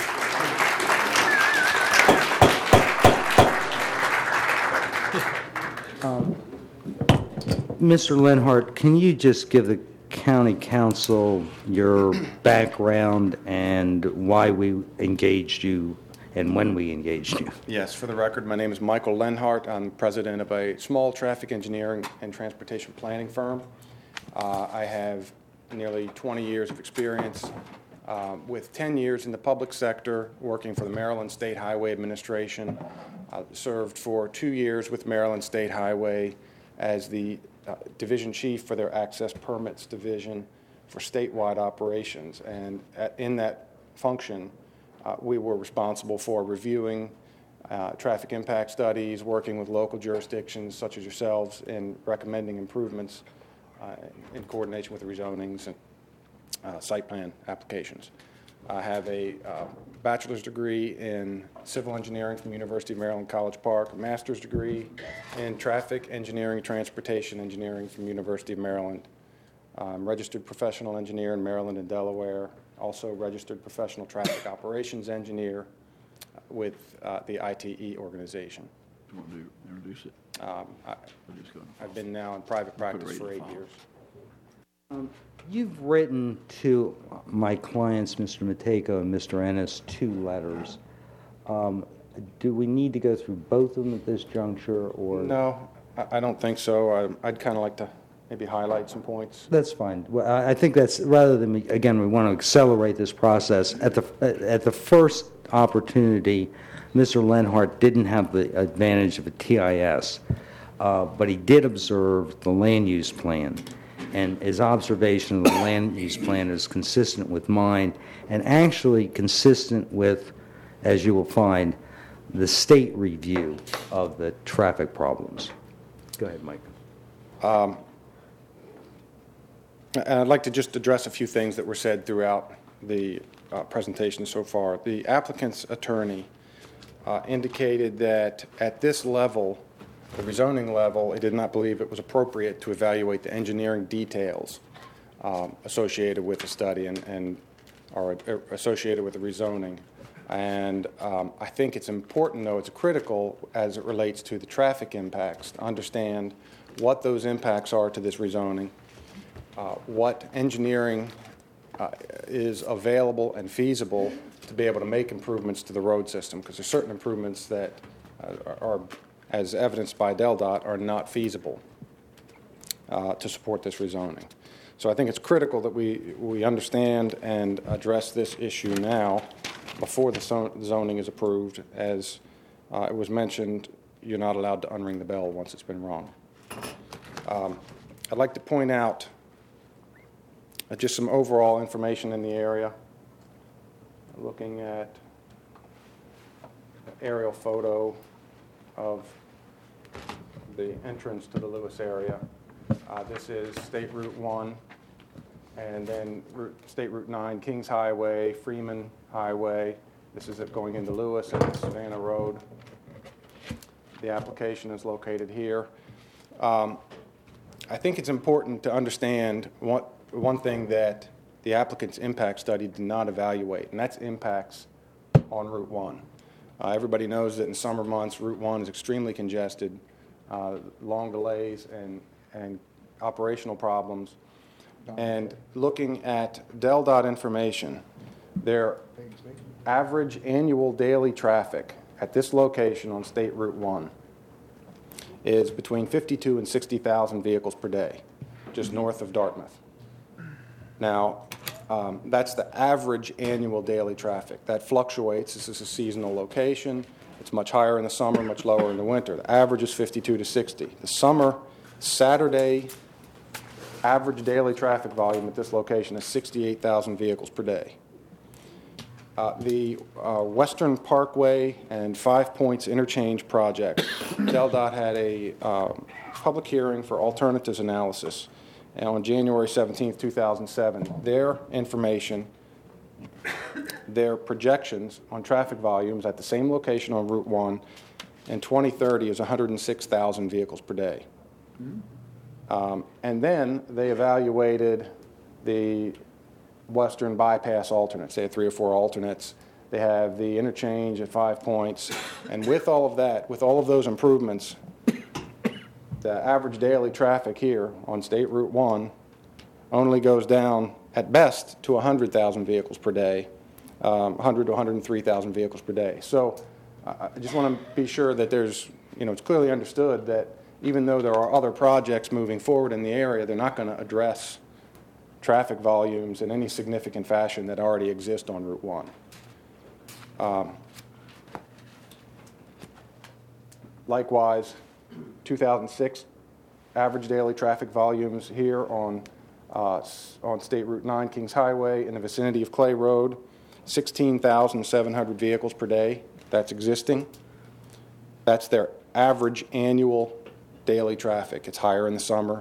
Speaker 6: Mr. Lenhart, can you just give the county council your background and why we engaged you and when we engaged you?
Speaker 8: Yes, for the record, my name is Michael Lenhart. I'm president of a small traffic engineering and transportation planning firm. I have nearly 20 years of experience with 10 years in the public sector working for the Maryland State Highway Administration. I served for 2 years with Maryland State Highway as the division chief for their access permits division for statewide operations. And in that function, we were responsible for reviewing traffic impact studies, working with local jurisdictions such as yourselves in recommending improvements in coordination with the rezonings and site plan applications. I have a bachelor's degree in civil engineering from the University of Maryland College Park, a master's degree in traffic engineering, transportation engineering from the University of Maryland. I'm registered professional engineer in Maryland and Delaware, also registered professional traffic operations engineer with the ITE organization.
Speaker 2: Do you want to introduce it?
Speaker 8: I've been now in private practice for 8 years.
Speaker 6: You've written to my clients, Mr. Matejko and Mr. Ennis, 2 letters. Do we need to go through both of them at this juncture, or?
Speaker 8: No, I don't think so. I'd kind of like to maybe highlight some points.
Speaker 6: That's fine. Well, I think that's, rather than, again, we want to accelerate this process. At the first opportunity, Mr. Lenhart didn't have the advantage of a TIS, but he did observe the land use plan. And his observation of the land use plan is consistent with mine, and actually consistent with, as you will find, the state review of the traffic problems. Go ahead, Mike.
Speaker 8: And I'd like to just address a few things that were said throughout the presentation so far. The applicant's attorney indicated that at this level, the rezoning level, he did not believe it was appropriate to evaluate the engineering details associated with the study or associated with the rezoning. And I think it's important, though, it's critical as it relates to the traffic impacts to understand what those impacts are to this rezoning, what engineering is available and feasible to be able to make improvements to the road system, because there's certain improvements that are, as evidenced by DelDOT, are not feasible to support this rezoning. So I think it's critical that we understand and address this issue now before the zoning is approved. As it was mentioned, you're not allowed to unring the bell once it's been rung. I'd like to point out just some overall information in the area. Looking at an aerial photo of the entrance to the Lewis area. This is State Route 1, and then State Route 9, Kings Highway, Freeman Highway. This is it going into Lewis and Savannah Road. The application is located here. I think it's important to understand one thing that the applicant's impact study did not evaluate, and that's impacts on Route 1. Everybody knows that in summer months, Route 1 is extremely congested, long delays and operational problems. And looking at DelDOT information, their average annual daily traffic at this location on State Route 1 is between 52 and 60,000 vehicles per day, just north of Dartmouth. Now, that's the average annual daily traffic. That fluctuates. This is a seasonal location. It's much higher in the summer, much lower in the winter. The average is 52 to 60. The summer, Saturday, average daily traffic volume at this location is 68,000 vehicles per day. The Western Parkway and Five Points Interchange project, DelDOT had a public hearing for alternatives analysis on January 17, 2007. Their information, their projections on traffic volumes at the same location on Route 1 in 2030 is 106,000 vehicles per day. And then they evaluated the Western bypass alternates. They had 3 or 4 alternates. They have the interchange at 5 Points. And with all of that, with all of those improvements, the average daily traffic here on State Route 1 only goes down at best to 100,000 vehicles per day, 100 to 103,000 vehicles per day. So I just want to be sure that there's, it's clearly understood that even though there are other projects moving forward in the area, they're not going to address traffic volumes in any significant fashion that already exist on Route 1. Likewise, 2006 average daily traffic volumes here on State Route 9, Kings Highway, in the vicinity of Clay Road, 16,700 vehicles per day. That's existing. That's their average annual daily traffic. It's higher in the summer.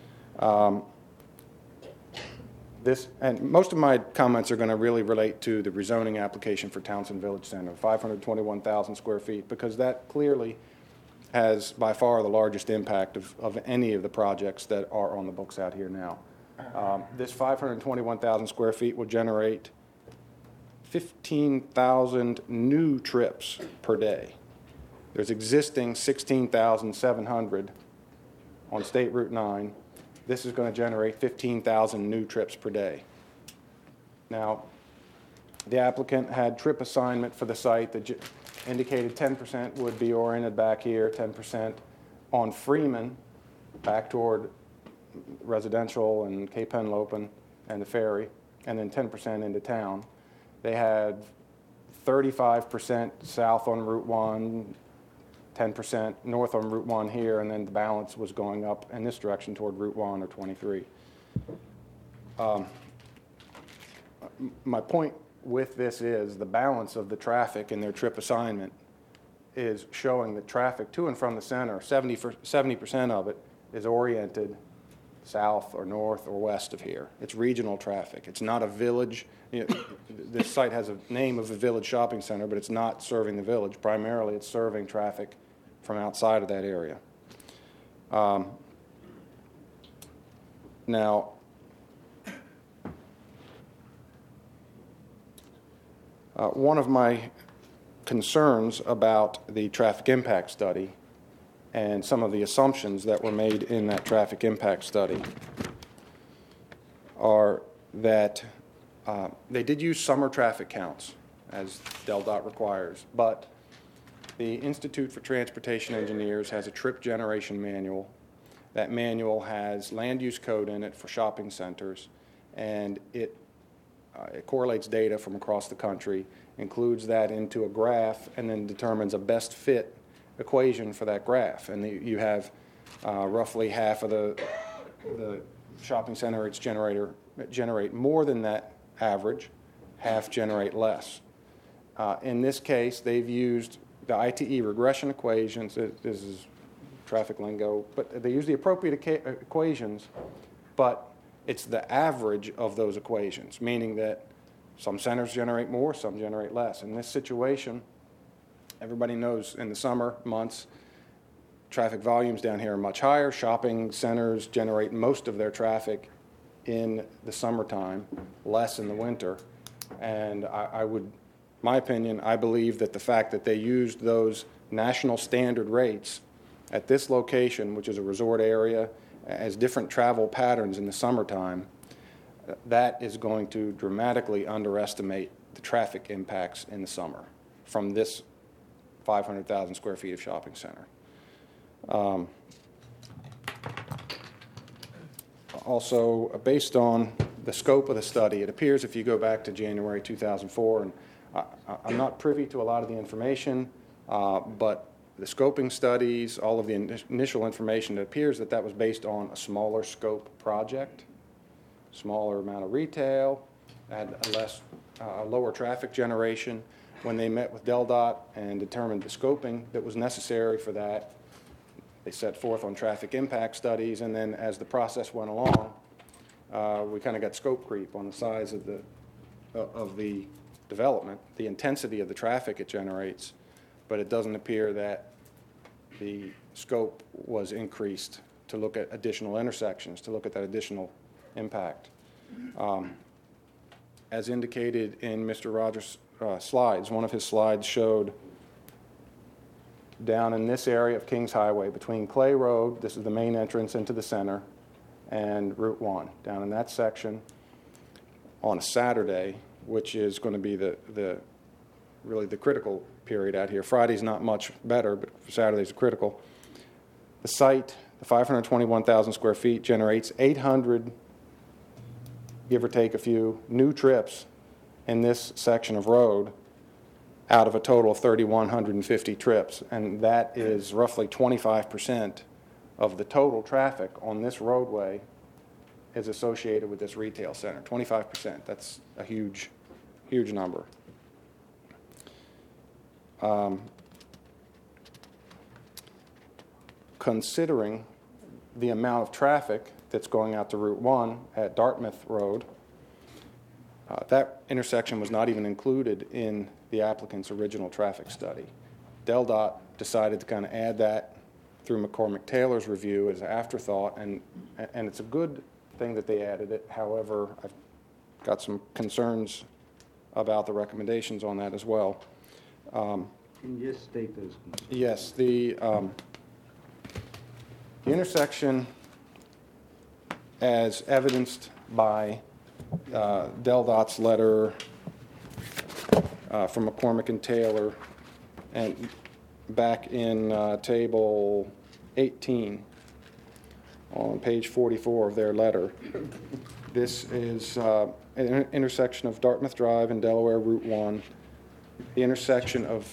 Speaker 8: And most of my comments are going to really relate to the rezoning application for Townsend Village Center, 521,000 square feet, because that clearly has by far the largest impact of any of the projects that are on the books out here now. This 521,000 square feet will generate 15,000 new trips per day. There's existing 16,700 on State Route 9. This is going to generate 15,000 new trips per day. Now, the applicant had trip assignment for the site that indicated 10% would be oriented back here, 10% on Freeman, back toward residential and Cape Henlopen and the ferry, and then 10% into town. They had 35% south on Route 1, 10% north on Route 1 here, and then the balance was going up in this direction toward Route 1 or 23. My point with this is the balance of the traffic in their trip assignment is showing that traffic to and from the center, 70% of it is oriented south or north or west of here. It's regional traffic. It's not a village. This site has a name of a village shopping center, but it's not serving the village. Primarily, it's serving traffic from outside of that area. Now, one of my concerns about the traffic impact study and some of the assumptions that were made in that traffic impact study are that They did use summer traffic counts, as DelDOT requires, but the Institute for Transportation Engineers has a trip generation manual. That manual has land use code in it for shopping centers, and it correlates data from across the country, includes that into a graph, and then determines a best fit equation for that graph. And you have roughly half of the shopping center generate more than that average, half generate less. In this case, they've used the ITE regression equations. This is traffic lingo, but they use the appropriate equations, but it's the average of those equations, meaning that some centers generate more, some generate less. In this situation, everybody knows in the summer months, traffic volumes down here are much higher. Shopping centers generate most of their traffic in the summertime, less in the winter. And my opinion, I believe that the fact that they used those national standard rates at this location, which is a resort area, as different travel patterns in the summertime, that is going to dramatically underestimate the traffic impacts in the summer from this 500,000 square feet of shopping center. Also, based on the scope of the study, it appears if you go back to January 2004, and I'm not privy to a lot of the information, but the scoping studies, all of the initial information, it appears that was based on a smaller scope project, smaller amount of retail, had a lower traffic generation. When they met with DelDOT and determined the scoping that was necessary for that, they set forth on traffic impact studies, and then as the process went along, we kind of got scope creep on the size of the development, the intensity of the traffic it generates, but it doesn't appear that the scope was increased to look at additional intersections, to look at that additional impact. As indicated in Mr. Rogers' slides, one of his slides showed down in this area of Kings Highway between Clay Road, this is the main entrance into the center, and Route 1, down in that section on a Saturday, which is going to be really the critical period out here. Friday's not much better, but Saturday's critical. The site, the 521,000 square feet, generates 800, give or take a few, new trips in this section of road out of a total of 3,150 trips. And that is roughly 25% of the total traffic on this roadway is associated with this retail center. 25%, that's a huge, huge number. Considering the amount of traffic that's going out to Route 1 at Dartmouth Road, that intersection was not even included in the applicant's original traffic study. DelDOT decided to kind of add that through McCormick Taylor's review as an afterthought, and it's a good thing that they added it. However, I've got some concerns about the recommendations on that as well.
Speaker 6: Can you just state those?
Speaker 8: Yes, the intersection, as evidenced by DelDOT's letter from McCormick and Taylor, and back in table 18 on page 44 of their letter. This is an intersection of Dartmouth Drive and Delaware Route 1. The intersection of,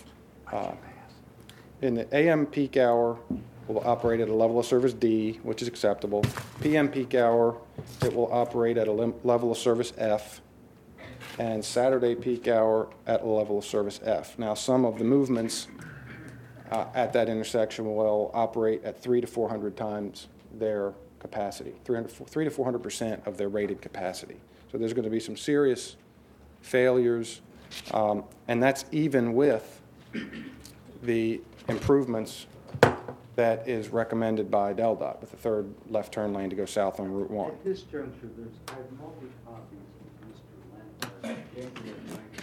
Speaker 8: in the AM peak hour, will operate at a level of service D, which is acceptable. PM peak hour, it will operate at a level of service F. And Saturday peak hour at a level of service F. Now, some of the movements at that intersection will operate at 300 to 400 times their capacity, 300 to 400% of their rated capacity. So there's going to be some serious failures, and that's even with the improvements that is recommended by DelDOT with the third left turn lane to go south on Route 1.
Speaker 6: At this juncture, I have multiple copies of Mr. Leonard, January 19th.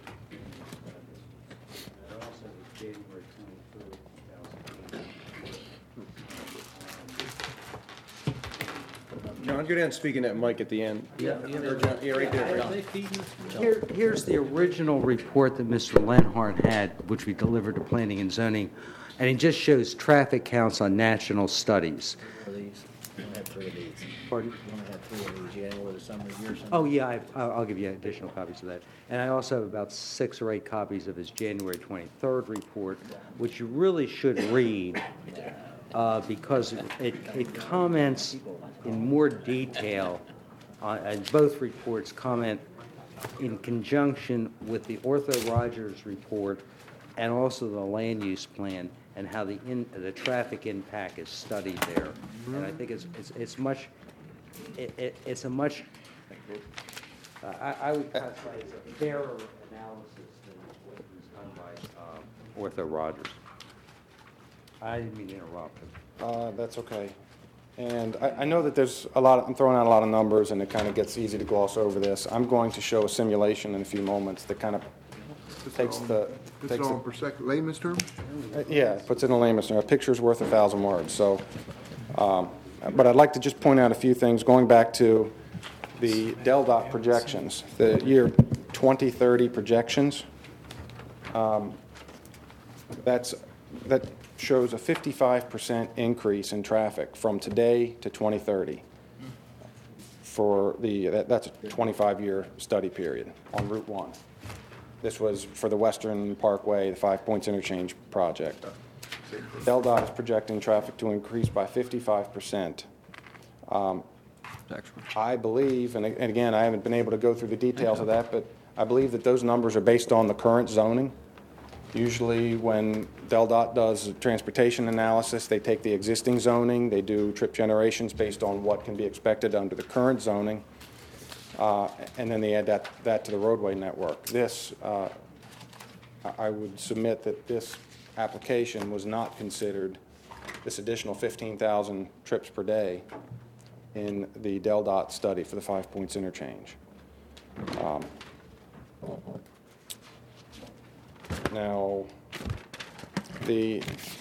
Speaker 6: That also was January 23rd, 2008.
Speaker 5: John, go down and speak in that mic at the end. Yeah, John, yeah, right there. Right.
Speaker 6: Here's the original report that Mr. Lenhart had, which we delivered to Planning and Zoning, and it just shows traffic counts on national studies.
Speaker 9: These. You only have 3 of these.
Speaker 6: Pardon?
Speaker 9: You only have 3 of these. You had with a summary here or something?
Speaker 6: Oh, yeah, I'll give you additional copies of that. And I also have about 6 or 8 copies of his January 23rd report, which you really should read because it comments in more detail, and both reports comment in conjunction with the Ortho Rogers report and also the land use plan and how the traffic impact is studied there. And I think it's much, it's a much, I would classify it as a fairer analysis than what was done by Ortho Rogers. I didn't mean to interrupt.
Speaker 8: That's okay. And I know that there's a lot, I'm throwing out a lot of numbers, and it kind of gets easy to gloss over this. I'm going to show a simulation in a few moments that kind of takes the...
Speaker 1: This is all in layman's terms?
Speaker 8: Yeah, it puts it in layman's terms. A picture's worth 1,000 words. So, but I'd like to just point out a few things, going back to the DelDOT projections, the year 2030 projections. That shows a 55% increase in traffic from today to 2030 for that's a 25-year study period on Route 1. This was for the Western Parkway, the 5 Points Interchange project. DelDOT is projecting traffic to increase by 55%. I believe, and again, I haven't been able to go through the details of that, but I believe that those numbers are based on the current zoning. Usually when DelDOT does a transportation analysis, they take the existing zoning, they do trip generations based on what can be expected under the current zoning, and then they add that to the roadway network. This, I would submit that this application was not considered, this additional 15,000 trips per day in the DelDOT study for the 5 Points Interchange. Now, the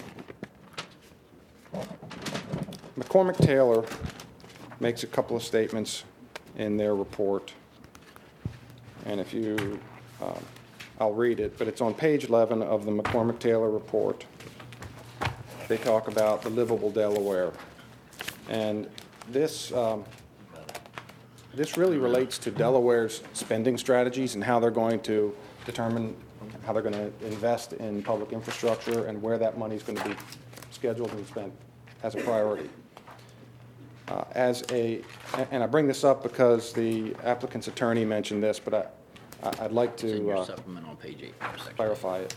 Speaker 8: McCormick-Taylor makes a couple of statements in their report, and if you, I'll read it, but it's on page 11 of the McCormick-Taylor report. They talk about the livable Delaware, and this really relates to Delaware's spending strategies and how they're going to determine how they're going to invest in public infrastructure and where that money is going to be scheduled and spent as a priority. And I bring this up because the applicant's attorney mentioned this, but I'd like
Speaker 9: It's in your
Speaker 8: to
Speaker 9: supplement on page 8.
Speaker 8: clarify it.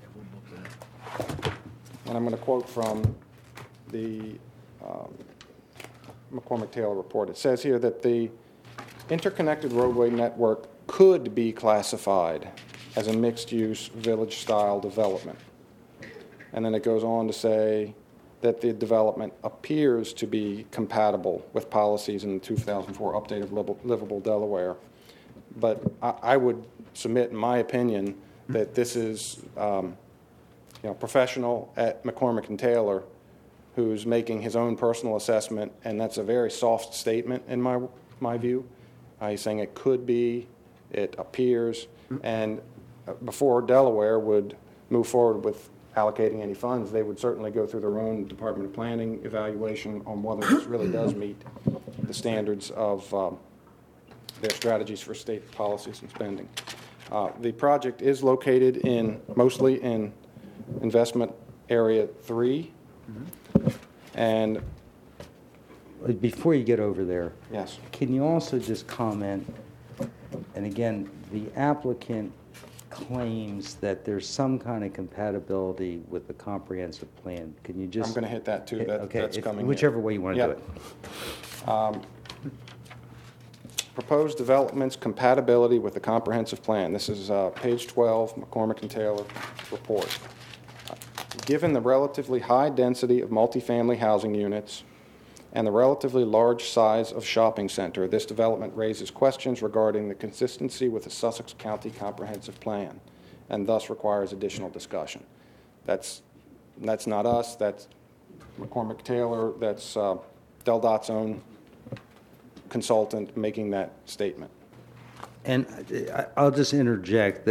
Speaker 8: And I'm going to quote from the McCormick-Taylor report. It says here that the interconnected roadway network could be classified as a mixed-use village-style development. And then it goes on to say that the development appears to be compatible with policies in the 2004 update of Livable Delaware. But I would submit, in my opinion, that this is professional at McCormick and Taylor who's making his own personal assessment, and that's a very soft statement in my view. He's saying it could be, it appears, and before Delaware would move forward with allocating any funds, they would certainly go through their own Department of Planning evaluation on whether this really does meet the standards of their strategies for state policies and spending. The project is located mostly in investment area 3. And
Speaker 6: Before you get over there,
Speaker 8: yes,
Speaker 6: can you also just comment, and again, the applicant claims that there's some kind of compatibility with the comprehensive plan. Can you just...
Speaker 8: I'm going to hit that too. That's coming.
Speaker 6: Whichever way you want to do it.
Speaker 8: Proposed developments compatibility with the comprehensive plan. This is page 12, McCormick and Taylor report. Given the relatively high density of multifamily housing units and the relatively large size of shopping center, this development raises questions regarding the consistency with the Sussex County Comprehensive Plan and thus requires additional discussion. That's not us, that's McCormick Taylor, that's DelDOT's own consultant making that statement.
Speaker 6: And I'll just interject.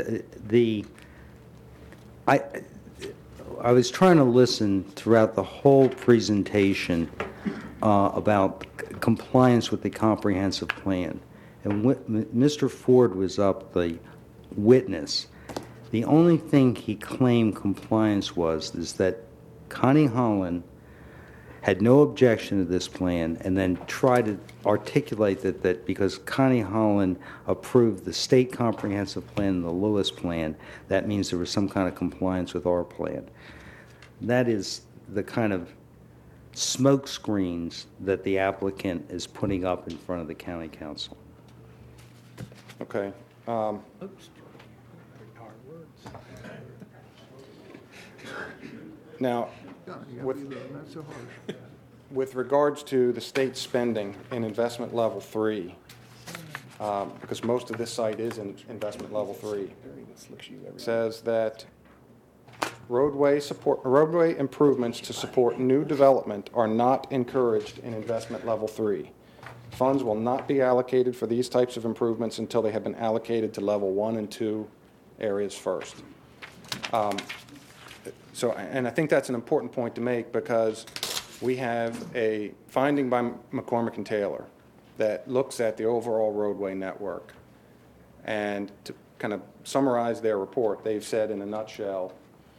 Speaker 6: I was trying to listen throughout the whole presentation about compliance with the comprehensive plan. And Mr. Ford was up the witness. The only thing he claimed compliance is that Connie Holland had no objection to this plan and then tried to articulate that because Connie Holland approved the state comprehensive plan and the Lewis plan, that means there was some kind of compliance with our plan. That is the kind of smoke screens that the applicant is putting up in front of the county council.
Speaker 8: Okay. Now,
Speaker 1: Not so harsh.
Speaker 8: with regards to the state spending in investment level 3, because most of this site is in investment level 3, says that roadway improvements to support new development are not encouraged in investment level 3. Funds will not be allocated for these types of improvements until they have been allocated to level 1 and 2 areas first. And I think that's an important point to make because we have a finding by McCormick and Taylor that looks at the overall roadway network. And to kind of summarize their report, they've said in a nutshell,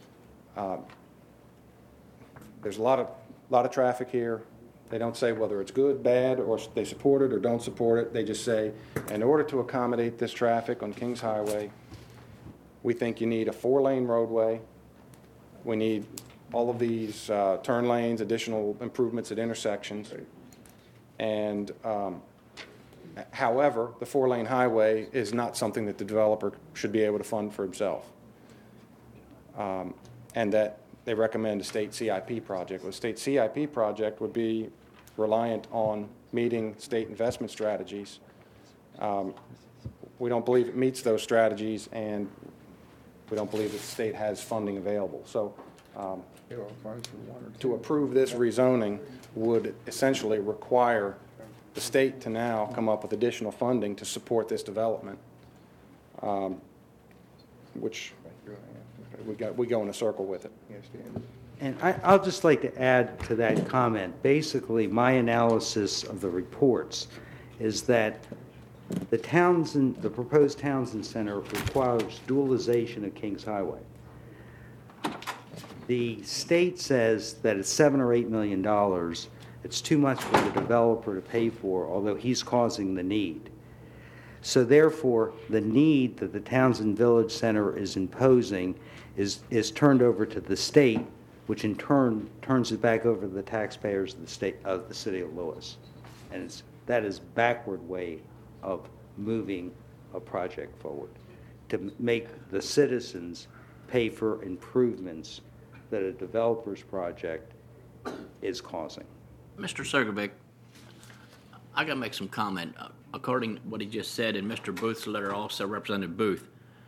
Speaker 8: there's a lot of traffic here. They don't say whether it's good, bad, or they support it or don't support it. They just say, in order to accommodate this traffic on Kings Highway, we think you need a 4-lane roadway. We need all of these turn lanes, additional improvements at intersections. And however, the 4-lane highway is not something that the developer should be able to fund for himself. And that they recommend a state CIP project. Well, a state CIP project would be reliant on meeting state investment strategies. We don't believe it meets those strategies, and we don't believe that the state has funding available. So to approve this rezoning would essentially require the state to now come up with additional funding to support this development, which we go in a circle with it.
Speaker 6: And I'll just like to add to that comment. Basically, my analysis of the reports is that the proposed Townsend Center requires dualization of Kings Highway. The state says that it's $7 or $8 million. It's too much for the developer to pay for, although he's causing the need. So therefore, the need that the Townsend Village Center is imposing is turned over to the state, which in turn turns it back over to the taxpayers of the city of Lewis. And that is backward way of moving a project forward, to make the citizens pay for improvements that a developer's project is causing.
Speaker 9: Mr. Sergovic, I got to make some comment. According to what he just said, and Mr. Booth's letter also represented Booth.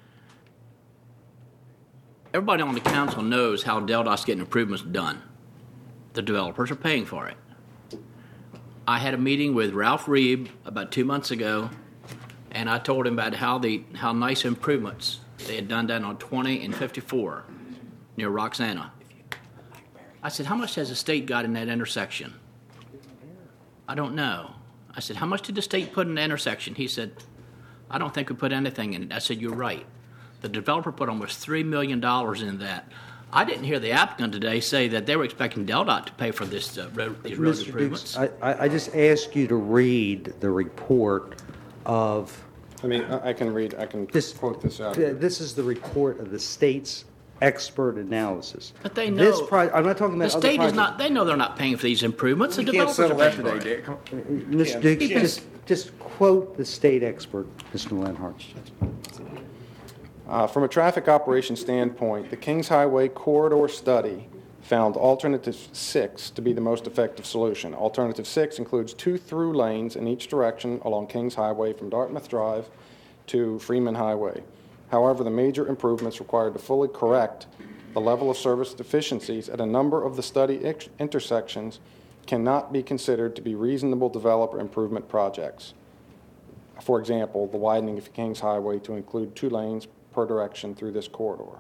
Speaker 9: Everybody on the council knows how DelDOT's getting improvements done. The developers are paying for it. I had a meeting with Ralph Reeb about 2 months ago, and I told him about how nice improvements they had done down on 20 and 54 near Roxana. I said, how much has the state got in that intersection? I don't know. I said, how much did the state put in the intersection? He said, I don't think we put anything in it. I said, you're right. The developer put almost $3 million in that. I didn't hear the applicant today say that they were expecting DelDOT to pay for these road improvements.
Speaker 6: Dukes, I just ask you to read the report of...
Speaker 8: I can quote this out.
Speaker 6: This is the report of the state's expert analysis.
Speaker 9: But they know.
Speaker 6: I'm not talking about
Speaker 9: the state is not. They know they're not paying for these improvements. The developers are paying for it.
Speaker 6: Mr. Dukes, just quote the state expert, Mr. Lenhart.
Speaker 8: From a traffic operations standpoint, the Kings Highway Corridor Study found Alternative 6 to be the most effective solution. Alternative 6 includes 2 through lanes in each direction along Kings Highway from Dartmouth Drive to Freeman Highway. However, the major improvements required to fully correct the level of service deficiencies at a number of the study intersections cannot be considered to be reasonable developer improvement projects. For example, the widening of Kings Highway to include 2 lanes per direction through this corridor.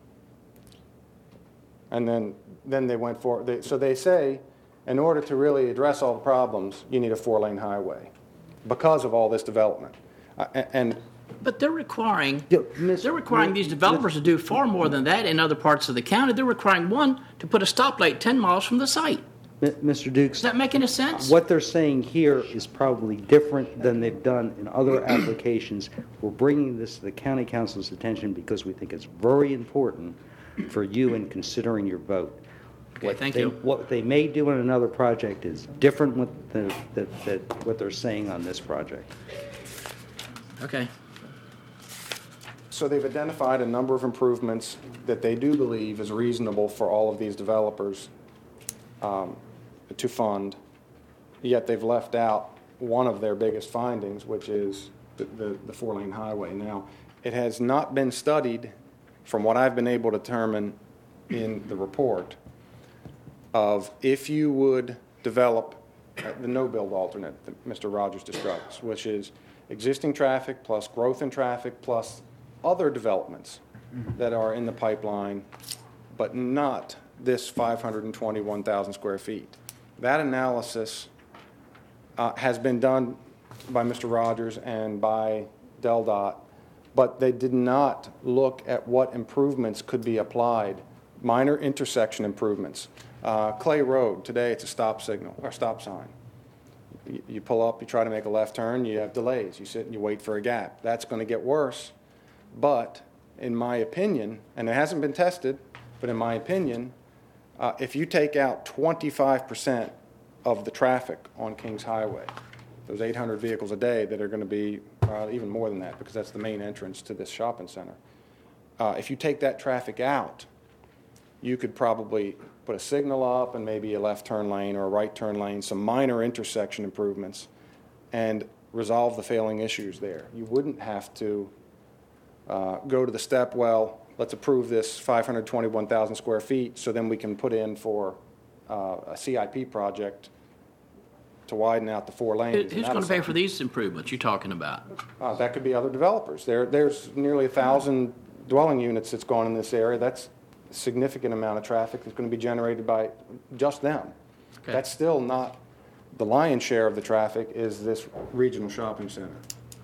Speaker 8: And then they went for, so they say, in order to really address all the problems, you need a 4-lane highway because of all this development.
Speaker 9: But they're requiring,
Speaker 6: Yeah,
Speaker 9: these developers to do far more than that in other parts of the county. They're requiring one to put a stoplight 10 miles from the site.
Speaker 6: Mr. Dukes,
Speaker 9: Does that make any sense?
Speaker 6: what they're saying here is probably different than they've done in other applications. We're bringing this to the county council's attention because we think it's very important for you in considering your vote.
Speaker 9: Okay, thank you.
Speaker 6: What they may do in another project is different than what they're saying on this project.
Speaker 9: Okay.
Speaker 8: So they've identified a number of improvements that they do believe is reasonable for all of these developers to fund, yet they've left out one of their biggest findings, which is the 4-lane highway. Now, it has not been studied, from what I've been able to determine in the report, of if you would develop the no-build alternate that Mr. Rogers describes, which is existing traffic plus growth in traffic plus other developments that are in the pipeline, but not this 521,000 square feet. That analysis has been done by Mr. Rogers and by DelDOT, but they did not look at what improvements could be applied, minor intersection improvements. Clay Road, today it's a stop signal, or stop sign. You pull up, you try to make a left turn, you have delays. You sit and you wait for a gap. That's going to get worse, but in my opinion, and it hasn't been tested, but in my opinion, if you take out 25% of the traffic on Kings Highway, those 800 vehicles a day that are going to be even more than that because that's the main entrance to this shopping center. If you take that traffic out, you could probably put a signal up and maybe a left turn lane or a right turn lane, some minor intersection improvements, and resolve the failing issues there. You wouldn't have to go to the step, well, let's approve this 521,000 square feet so then we can put in for a CIP project to widen out the 4 lanes.
Speaker 9: Who's going to pay for these improvements you're talking about?
Speaker 8: That could be other developers. There's nearly 1,000 dwelling units that's gone in this area. That's a significant amount of traffic that's going to be generated by just them.
Speaker 9: Okay.
Speaker 8: That's still not the lion's share of the traffic is this regional shopping center.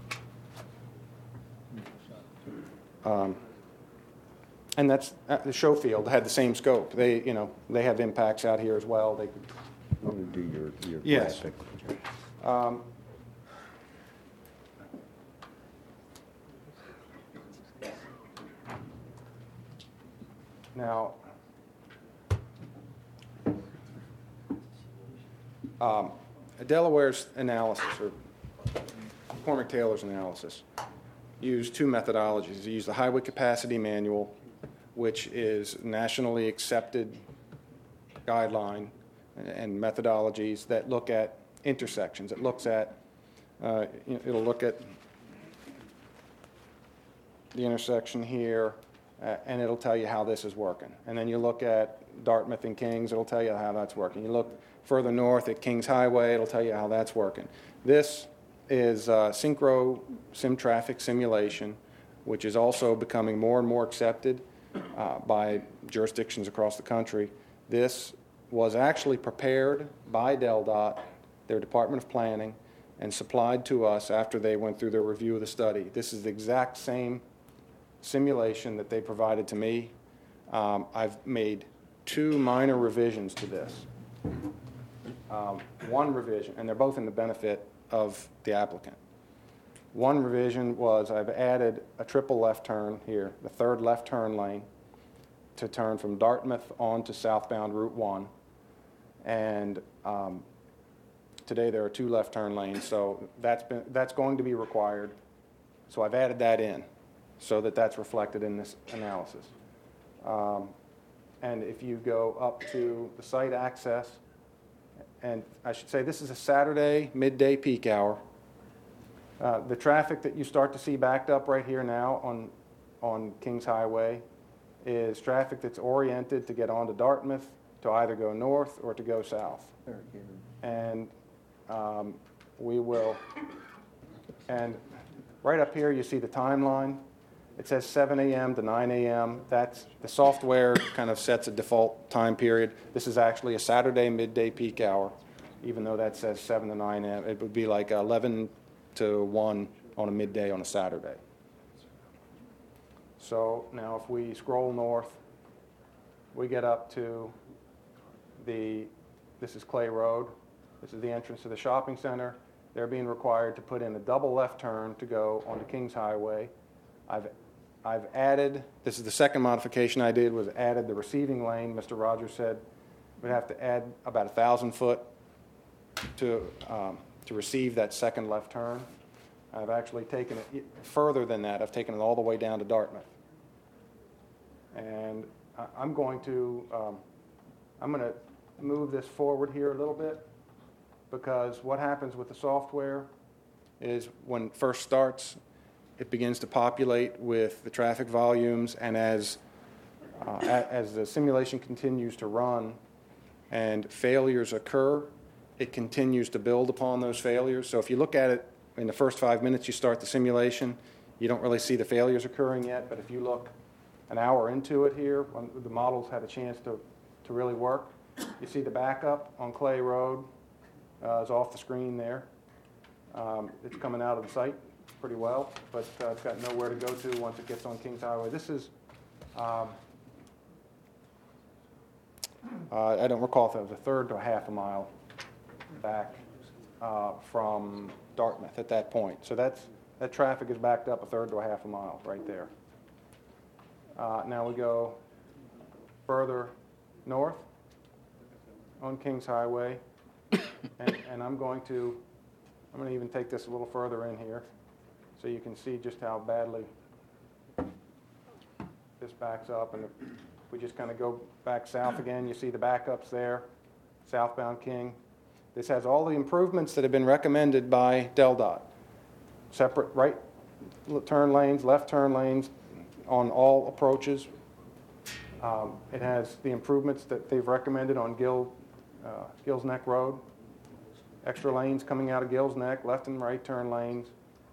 Speaker 8: And that's the Showfield had the same scope. They have impacts out here as well. They could
Speaker 6: Want to do your
Speaker 8: Yes.
Speaker 6: graphic.
Speaker 8: Now, Delaware's analysis, or McCormick Taylor's analysis, used 2 methodologies. They used the Highway Capacity Manual, which is nationally accepted guideline and methodologies that look at intersections. It looks at, it'll look at the intersection here, and it'll tell you how this is working. And then you look at Dartmouth and Kings, it'll tell you how that's working. You look further north at Kings Highway, it'll tell you how that's working. This is Synchro Traffic Simulation, which is also becoming more and more accepted by jurisdictions across the country. This was actually prepared by DelDOT, their Department of Planning, and supplied to us after they went through their review of the study. This is the exact same simulation that they provided to me. I've made 2 minor revisions to this. One revision, and they're both in the benefit of the applicant. One revision was I've added a triple left turn here, the 3rd left turn lane, to turn from Dartmouth on to southbound Route 1. And today there are 2 left turn lanes, so that's going to be required. So I've added that in so that that's reflected in this analysis. And if you go up to the site access, and I should say this is a Saturday midday peak hour. The traffic that you start to see backed up right here now on Kings Highway is traffic that's oriented to get onto Dartmouth, to to either go north or to go south. And we will, and right up here you see the timeline. It says 7 a.m. to 9 a.m. That's the software kind of sets a default time period. This is actually a Saturday midday peak hour, even though that says 7 to 9 a.m. It would be like 11 to 1 on a midday on a Saturday. So now if we scroll north, we get up to this is Clay Road. This is the entrance to the shopping center. They're being required to put in a double left turn to go onto Kings Highway. I've added, this is the second modification I did, was added the receiving lane. Mr. Rogers said we'd have to add about 1,000 foot to receive that second left turn. I've actually taken it further than that. I've taken it all the way down to Dartmouth. And I'm going to move this forward here a little bit, because what happens with the software is when it first starts, it begins to populate with the traffic volumes, and as the simulation continues to run and failures occur, it continues to build upon those failures. So if you look at it in the first 5 minutes you start the simulation, you don't really see the failures occurring yet, but if you look an hour into it here, when the models had a chance to really work, you see the backup on Clay Road is off the screen there. It's coming out of the site pretty well, but it's got nowhere to go to once it gets on Kings Highway. This is, I don't recall if it was a third to a half a mile back from Dartmouth at that point. So that traffic is backed up a third to a half a mile right there. Now we go further north on Kings Highway, and I'm going to even take this a little further in here so you can see just how badly this backs up. And if we just kind of go back south again, you see the backups there, southbound King. This has all the improvements that have been recommended by DelDOT. Separate right turn lanes, left turn lanes on all approaches. It has the improvements that they've recommended on Gills Neck Road. Extra lanes coming out of Gills Neck, left and right turn lanes.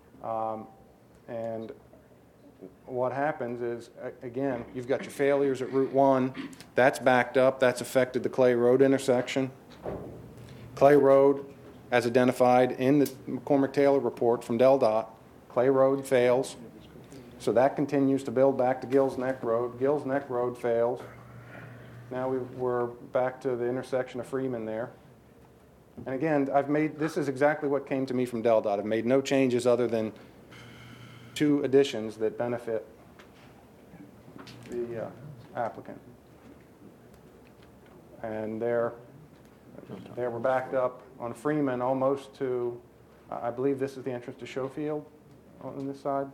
Speaker 8: And what happens is, again, you've got your failures at Route 1. That's backed up. That's affected the Clay Road intersection. Clay Road, as identified in the McCormick-Taylor report from DelDOT, Clay Road fails. So that continues to build back to Gills Neck Road. Gills Neck Road fails. Now we're back to the intersection of Freeman there. And again, this is exactly what came to me from DelDOT. I've made no changes other than 2 additions that benefit the applicant. And there we're backed up on Freeman almost to, I believe this is the entrance to Schofield on this side.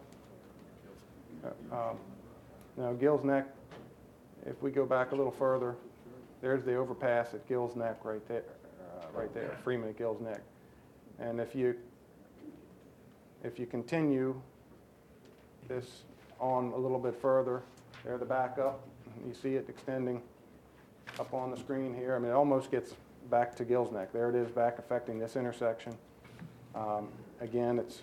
Speaker 8: Now Gills Neck, if we go back a little further, there's the overpass at Gills Neck right there, Freeman at Gills Neck. And if you continue this on a little bit further, there the backup. You see it extending up on the screen here. I mean, it almost gets back to Gills Neck. There it is, back affecting this intersection. Again, it's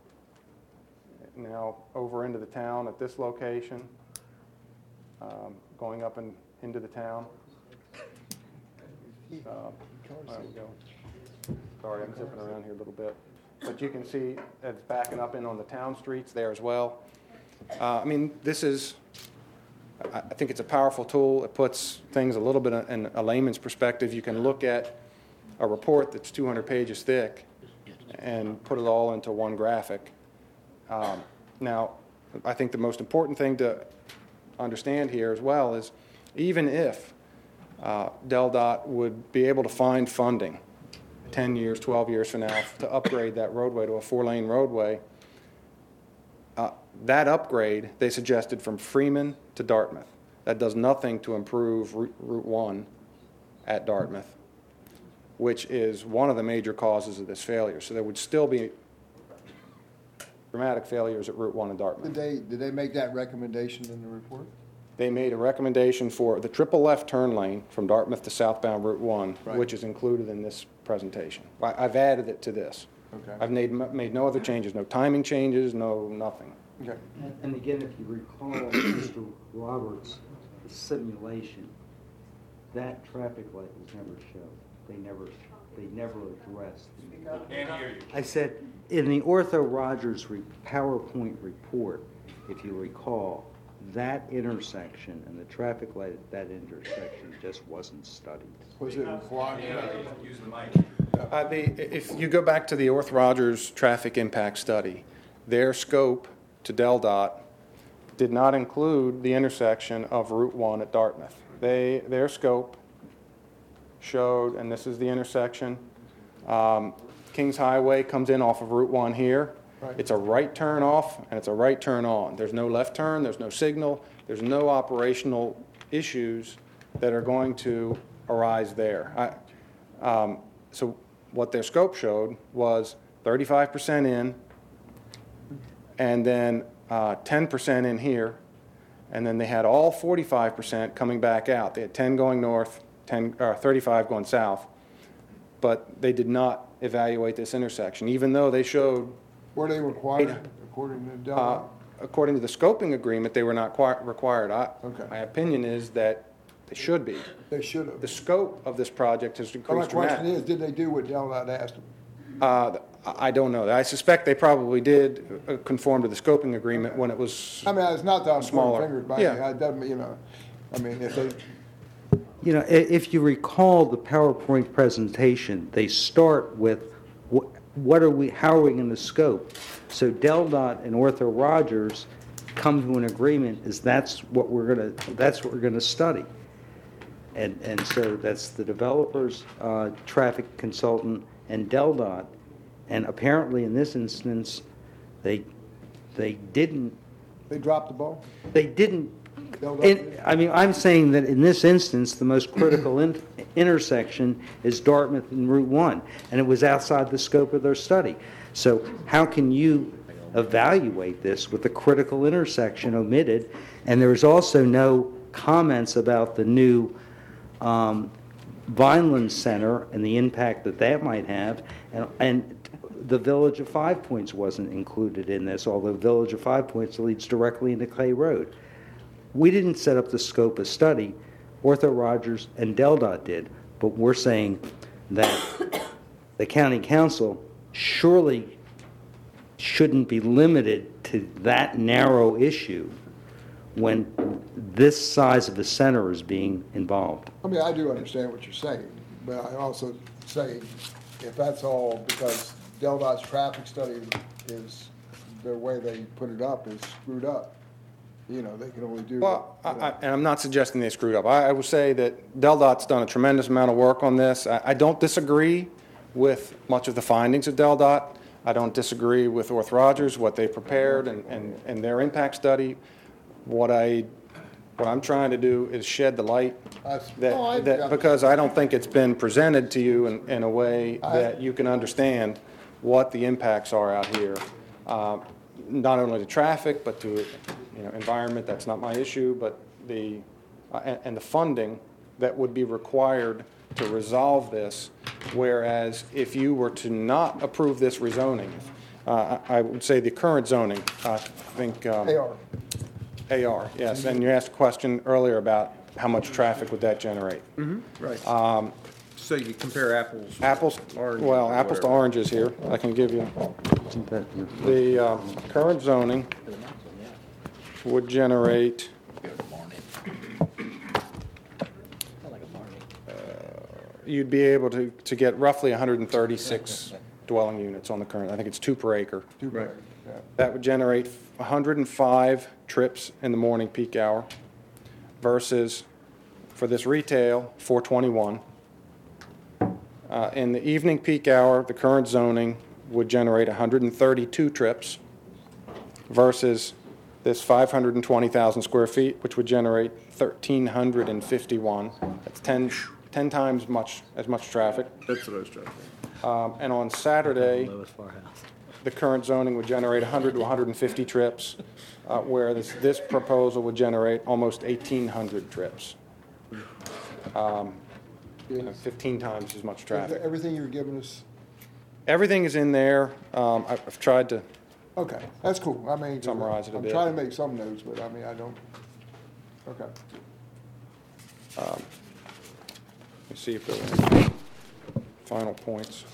Speaker 8: now over into the town at this location, going up and into the town. There we go. Sorry, I'm zipping around here a little bit. But you can see it's backing up in on the town streets there as well. I mean, I think it's a powerful tool. It puts things a little bit in a layman's perspective. You can look at a report that's 200 pages thick and put it all into one graphic. Now, I think the most important thing to understand here as well is even if DelDOT would be able to find funding 10 years, 12 years from now to upgrade that roadway to a 4-lane roadway, that upgrade they suggested from Freeman to Dartmouth. That does nothing to improve Route 1 at Dartmouth, which is one of the major causes of this failure. So there would still be dramatic failures at Route 1 in Dartmouth.
Speaker 1: Did they make that recommendation in the report?
Speaker 8: they made a recommendation for the triple left turn lane from Dartmouth to southbound Route 1,
Speaker 1: Right.
Speaker 8: which is included in this presentation. I've added it to this.
Speaker 1: Okay.
Speaker 8: I've made no other changes, no timing changes, no nothing.
Speaker 1: Okay.
Speaker 6: And again, if you recall, Mr. Roberts' simulation, that traffic light was never shown. They never addressed. I said, in the Ortho Rogers PowerPoint report, if you recall, that intersection and the traffic light at that intersection just wasn't studied.
Speaker 1: Was it required?
Speaker 8: If you go back to the Orth Rogers traffic impact study, their scope to DelDOT did not include the intersection of Route 1 at Dartmouth. Their scope showed, and this is the intersection, Kings Highway comes in off of Route 1 here.
Speaker 1: Right.
Speaker 8: It's a right turn off and it's a right turn on. There's no left turn, there's no signal, there's no operational issues that are going to arise there. So what their scope showed was 35% in, and then 10% in here, and then they had all 45% coming back out. They had 10 going north, 35 going south, but they did not evaluate this intersection, even though they showed,
Speaker 1: Were they required, according to DelDOT?
Speaker 8: according to the scoping agreement, they were not required.
Speaker 1: Okay.
Speaker 8: My opinion is that they should be.
Speaker 1: They should have.
Speaker 8: The scope of this project has
Speaker 1: My
Speaker 8: increased
Speaker 1: question
Speaker 8: dramatically.
Speaker 1: is, did they do what DelDOT asked them?
Speaker 8: I don't know. I suspect they probably did conform to the scoping agreement when it was.
Speaker 1: I mean, it's not that I'm
Speaker 8: Smaller.
Speaker 1: pointing fingers, but
Speaker 8: Yeah.
Speaker 1: it doesn't, you know, I mean, if they,
Speaker 6: If you recall the PowerPoint presentation, they start with how are we going to scope? So DelDOT and Ortho Rogers come to an agreement is that's what we're going to study. And so that's the developer's traffic consultant and DelDOT. And apparently in this instance, they didn't.
Speaker 1: they dropped the ball?
Speaker 6: They didn't.
Speaker 1: DelDOT?
Speaker 6: I mean, I'm saying that in this instance, the most critical intersection is Dartmouth and Route 1, and it was outside the scope of their study. So how can you evaluate this with the critical intersection omitted? And there was also no comments about the new Vineland Center and the impact that might have, and the Village of Five Points wasn't included in this, although Village of Five Points leads directly into Clay Road. We didn't set up the scope of study, Ortho Rogers and DelDOT did, but we're saying that the county council surely shouldn't be limited to that narrow issue when this size of a center is being involved.
Speaker 1: I mean, I do understand what you're saying, but I also say, if that's all because DelDOT's traffic study is, the way they put it up is screwed up, you know, they can only do.
Speaker 8: Well,
Speaker 1: you know.
Speaker 8: and I'm not suggesting they screwed up. I would say that DelDOT's done a tremendous amount of work on this. I don't disagree with much of the findings of DelDOT. I don't disagree with Orth Rogers, what they prepared and their impact study. What I'm trying to do is shed the light because I don't think it's been presented to you in a way that you can understand what the impacts are out here. Not only to traffic, but to environment. That's not my issue, but the funding that would be required to resolve this. Whereas if you were to not approve this rezoning, I would say the current zoning, I think AR, yes. And you asked a question earlier about how much traffic would that generate.
Speaker 5: Right. So you compare apples.
Speaker 8: Apples to oranges here. I can give you the current zoning would generate you'd be able to get roughly 136 dwelling units on the current. I think it's 2 per acre.
Speaker 1: Right. Yeah.
Speaker 8: That would generate 105 trips in the morning peak hour versus, for this retail, 421. In the evening peak hour, the current zoning would generate 132 trips versus this 520,000 square feet, which would generate 1,351. That's 10 times as much traffic.
Speaker 2: That's what I was trying to think.
Speaker 8: And on Saturday, the current zoning would generate 100 to 150 trips, where this proposal would generate almost 1,800 trips. 15 times as much traffic.
Speaker 1: Everything you're giving us,
Speaker 8: Everything is in there. I've tried to
Speaker 1: okay, that's cool. I mean,
Speaker 8: Summarize it a bit.
Speaker 1: I'm trying to make some notes, but I mean, I don't, okay.
Speaker 8: let me see if there are any final points.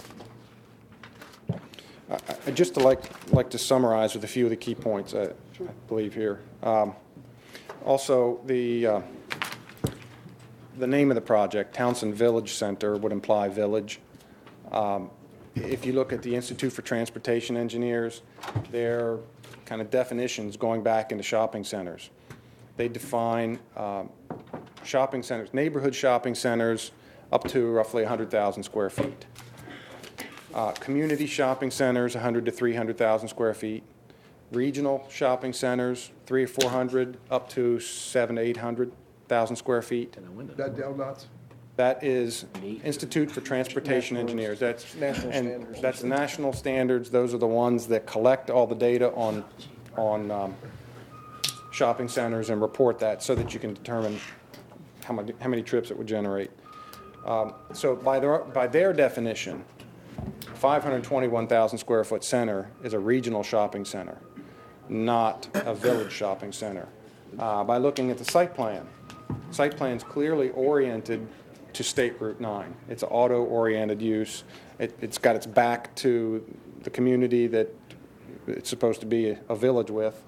Speaker 8: I'd just like to summarize with a few of the key points I believe here. Also, the name of the project, Townsend Village Center, would imply village. If you look at the Institute for Transportation Engineers, their kind of definitions going back into shopping centers, they define shopping centers, neighborhood shopping centers, up to roughly 100,000 square feet. Community shopping centers, 100 to 300,000 square feet. Regional shopping centers, 300 or 400, up to 700 to 800,000 square feet.
Speaker 1: That Del Dots?
Speaker 8: That is Institute for Transportation Engineers. That's
Speaker 5: national standards.
Speaker 8: That's the national standards. Those are the ones that collect all the data on shopping centers and report that so that you can determine how many trips it would generate. So by their definition, 521,000 square foot center is a regional shopping center, not a village shopping center. By looking at the site plan's clearly oriented to State Route 9. It's an auto-oriented use. It's got its back to the community that it's supposed to be a village with.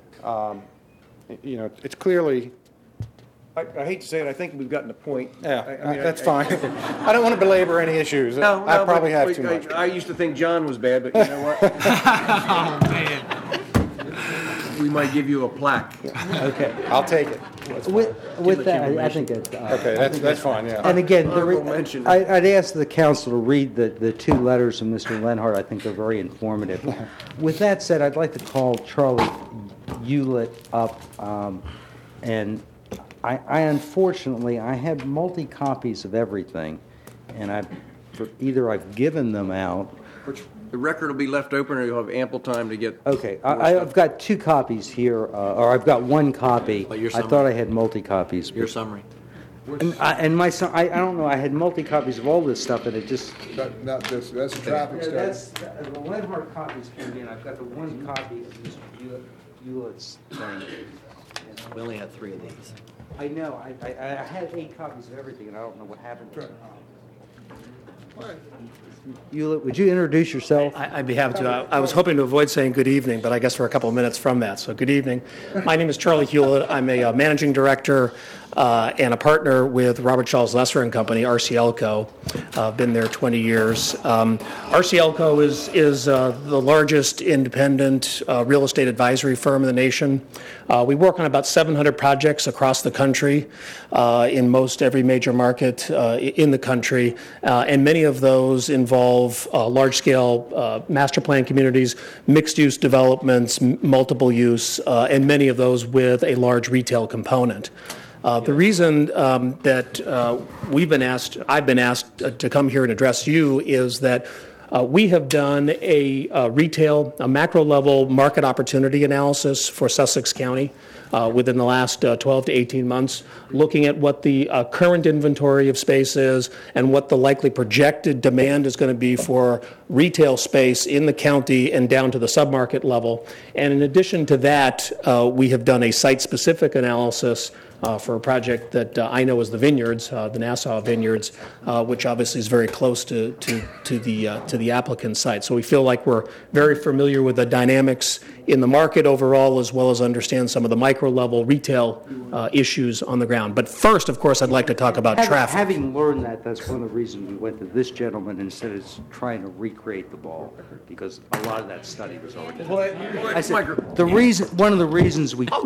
Speaker 8: It's clearly.
Speaker 5: I hate to say it, I think we've gotten the point.
Speaker 8: Yeah, that's fine. I don't want to belabor any issues. I probably have too much.
Speaker 5: I used to think John was bad, but you know what?
Speaker 10: Oh, man. We might give you a plaque.
Speaker 6: Okay.
Speaker 8: I'll take it.
Speaker 6: With that, I think it's...
Speaker 8: Okay, that's fine, yeah.
Speaker 6: And again,
Speaker 10: Honorable mention.
Speaker 6: I'd ask the council to read the two letters from Mr. Lenhart. I think they're very informative. With that said, I'd like to call Charlie Hewlett up, and I unfortunately, I have multi-copies of everything, and either I've given them out.
Speaker 10: The record will be left open, or you'll have ample time to get.
Speaker 6: Okay, I've got two copies here, or I've got one copy.
Speaker 10: Your
Speaker 6: I thought I had multi-copies.
Speaker 10: Your summary.
Speaker 6: And my son, I don't know, I had multi-copies of all this stuff, and it just...
Speaker 1: Not this, that's a traffic study.
Speaker 6: The Lenhart copies came in, I've got the one copy of Mr. Hewlett's thing.
Speaker 10: We only had 3 of these.
Speaker 6: I know, I had 8 copies of everything, and I don't know what happened to it. Hewlett, would you introduce yourself?
Speaker 11: I'd be happy to. I was hoping to avoid saying good evening, but I guess we're a couple of minutes from that. So good evening. My name is Charlie Hewlett. I'm a managing director and a partner with Robert Charles Lesser and Company, RCLCO. I've been there 20 years. RCLCO is the largest independent real estate advisory firm in the nation. We work on about 700 projects across the country in most every major market in the country, and many of those involve large-scale master plan communities, mixed-use developments, multiple use, and many of those with a large retail component. The reason that I've been asked to come here and address you is that we have done a macro-level market opportunity analysis for Sussex County within the last 12 to 18 months, looking at what the current inventory of space is and what the likely projected demand is going to be for retail space in the county and down to the submarket level. And in addition to that, we have done a site-specific analysis for a project that I know as the Vineyards, the Nassau Vineyards, which obviously is very close to the applicant's site. So we feel like we're very familiar with the dynamics in the market overall, as well as understand some of the micro-level retail issues on the ground. But first, of course, I'd like to talk about traffic.
Speaker 6: Having learned that, that's one of the reasons we went to this gentleman instead of trying to recreate the ball, because a lot of that study was already done. I said, one of the reasons we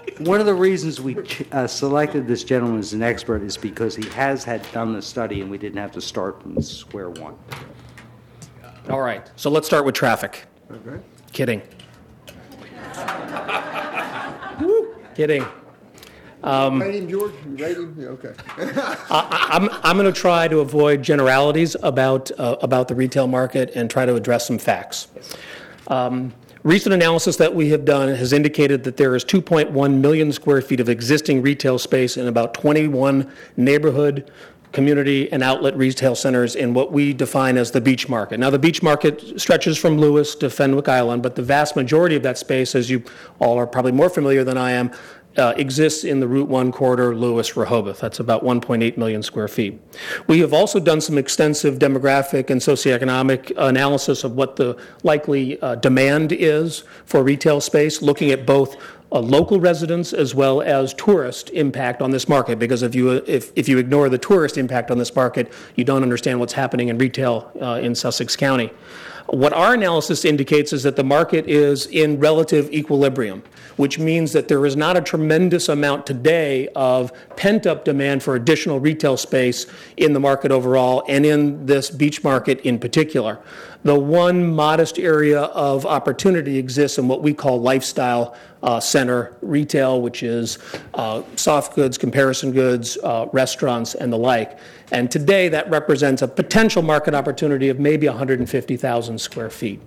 Speaker 6: selected this gentleman as an expert is because he had done the study and we didn't have to start from square one.
Speaker 11: All right, so let's start with traffic.
Speaker 1: Okay.
Speaker 11: Kidding. Kidding.
Speaker 1: Rate him, George? You rate him? Yeah, okay.
Speaker 11: I'm going to try to avoid generalities about the retail market and try to address some facts. Recent analysis that we have done has indicated that there is 2.1 million square feet of existing retail space in about 21 neighborhood, community, and outlet retail centers in what we define as the beach market. Now, the beach market stretches from Lewis to Fenwick Island, but the vast majority of that space, as you all are probably more familiar than I am, exists in the Route 1 corridor, Lewis-Rehoboth. That's about 1.8 million square feet. We have also done some extensive demographic and socioeconomic analysis of what the likely demand is for retail space, looking at both local residents as well as tourist impact on this market, because if you ignore the tourist impact on this market, you don't understand what's happening in retail in Sussex County. What our analysis indicates is that the market is in relative equilibrium, which means that there is not a tremendous amount today of pent-up demand for additional retail space in the market overall and in this beach market in particular. The one modest area of opportunity exists in what we call lifestyle center retail, which is soft goods, comparison goods, restaurants, and the like. And today that represents a potential market opportunity of maybe 150,000 square feet.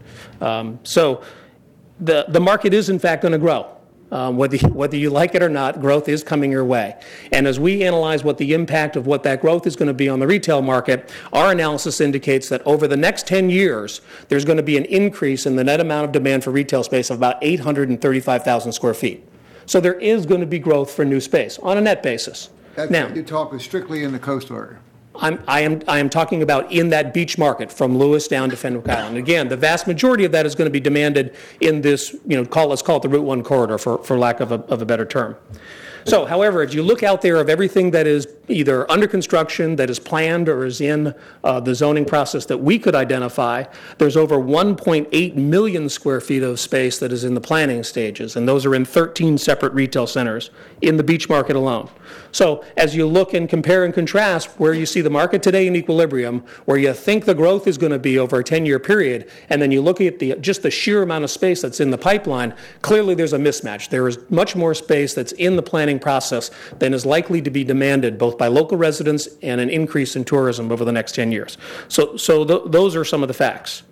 Speaker 11: So the market is in fact going to grow. Whether you like it or not, growth is coming your way. And as we analyze what the impact of what that growth is going to be on the retail market, our analysis indicates that over the next 10 years, there's going to be an increase in the net amount of demand for retail space of about 835,000 square feet. So there is going to be growth for new space on a net basis. Now,
Speaker 1: You're talking strictly in the coastal area.
Speaker 11: I am talking about in that beach market from Lewis down to Fenwick Island. Again, the vast majority of that is going to be demanded in this, let's call it the Route 1 corridor for lack of a better term. So, however, if you look out there of everything that is either under construction, that is planned, or is in the zoning process that we could identify, there's over 1.8 million square feet of space that is in the planning stages, and those are in 13 separate retail centers in the beach market alone. So as you look and compare and contrast where you see the market today in equilibrium, where you think the growth is going to be over a 10-year period, and then you look at just the sheer amount of space that's in the pipeline, clearly there's a mismatch. There is much more space that's in the planning process than is likely to be demanded both by local residents and an increase in tourism over the next 10 years. So those are some of the facts.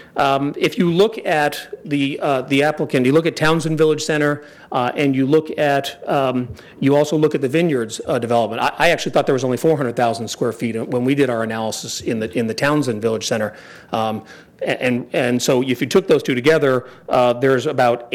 Speaker 11: If you look at the applicant, you look at Townsend Village Center, and you also look at the Vineyards development. I actually thought there was only 400,000 square feet when we did our analysis in the Townsend Village Center. And so if you took those two together, there's about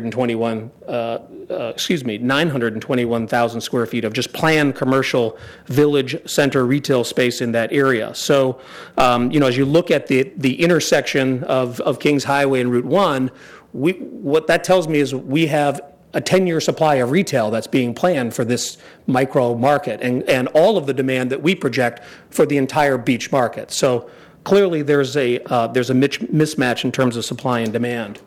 Speaker 11: 921,000 square feet of just planned commercial village center retail space in that area. So, as you look at the intersection of Kings Highway and Route 1, what that tells me is we have a 10-year supply of retail that's being planned for this micro market and all of the demand that we project for the entire beach market. So clearly there's a mismatch in terms of supply and demand.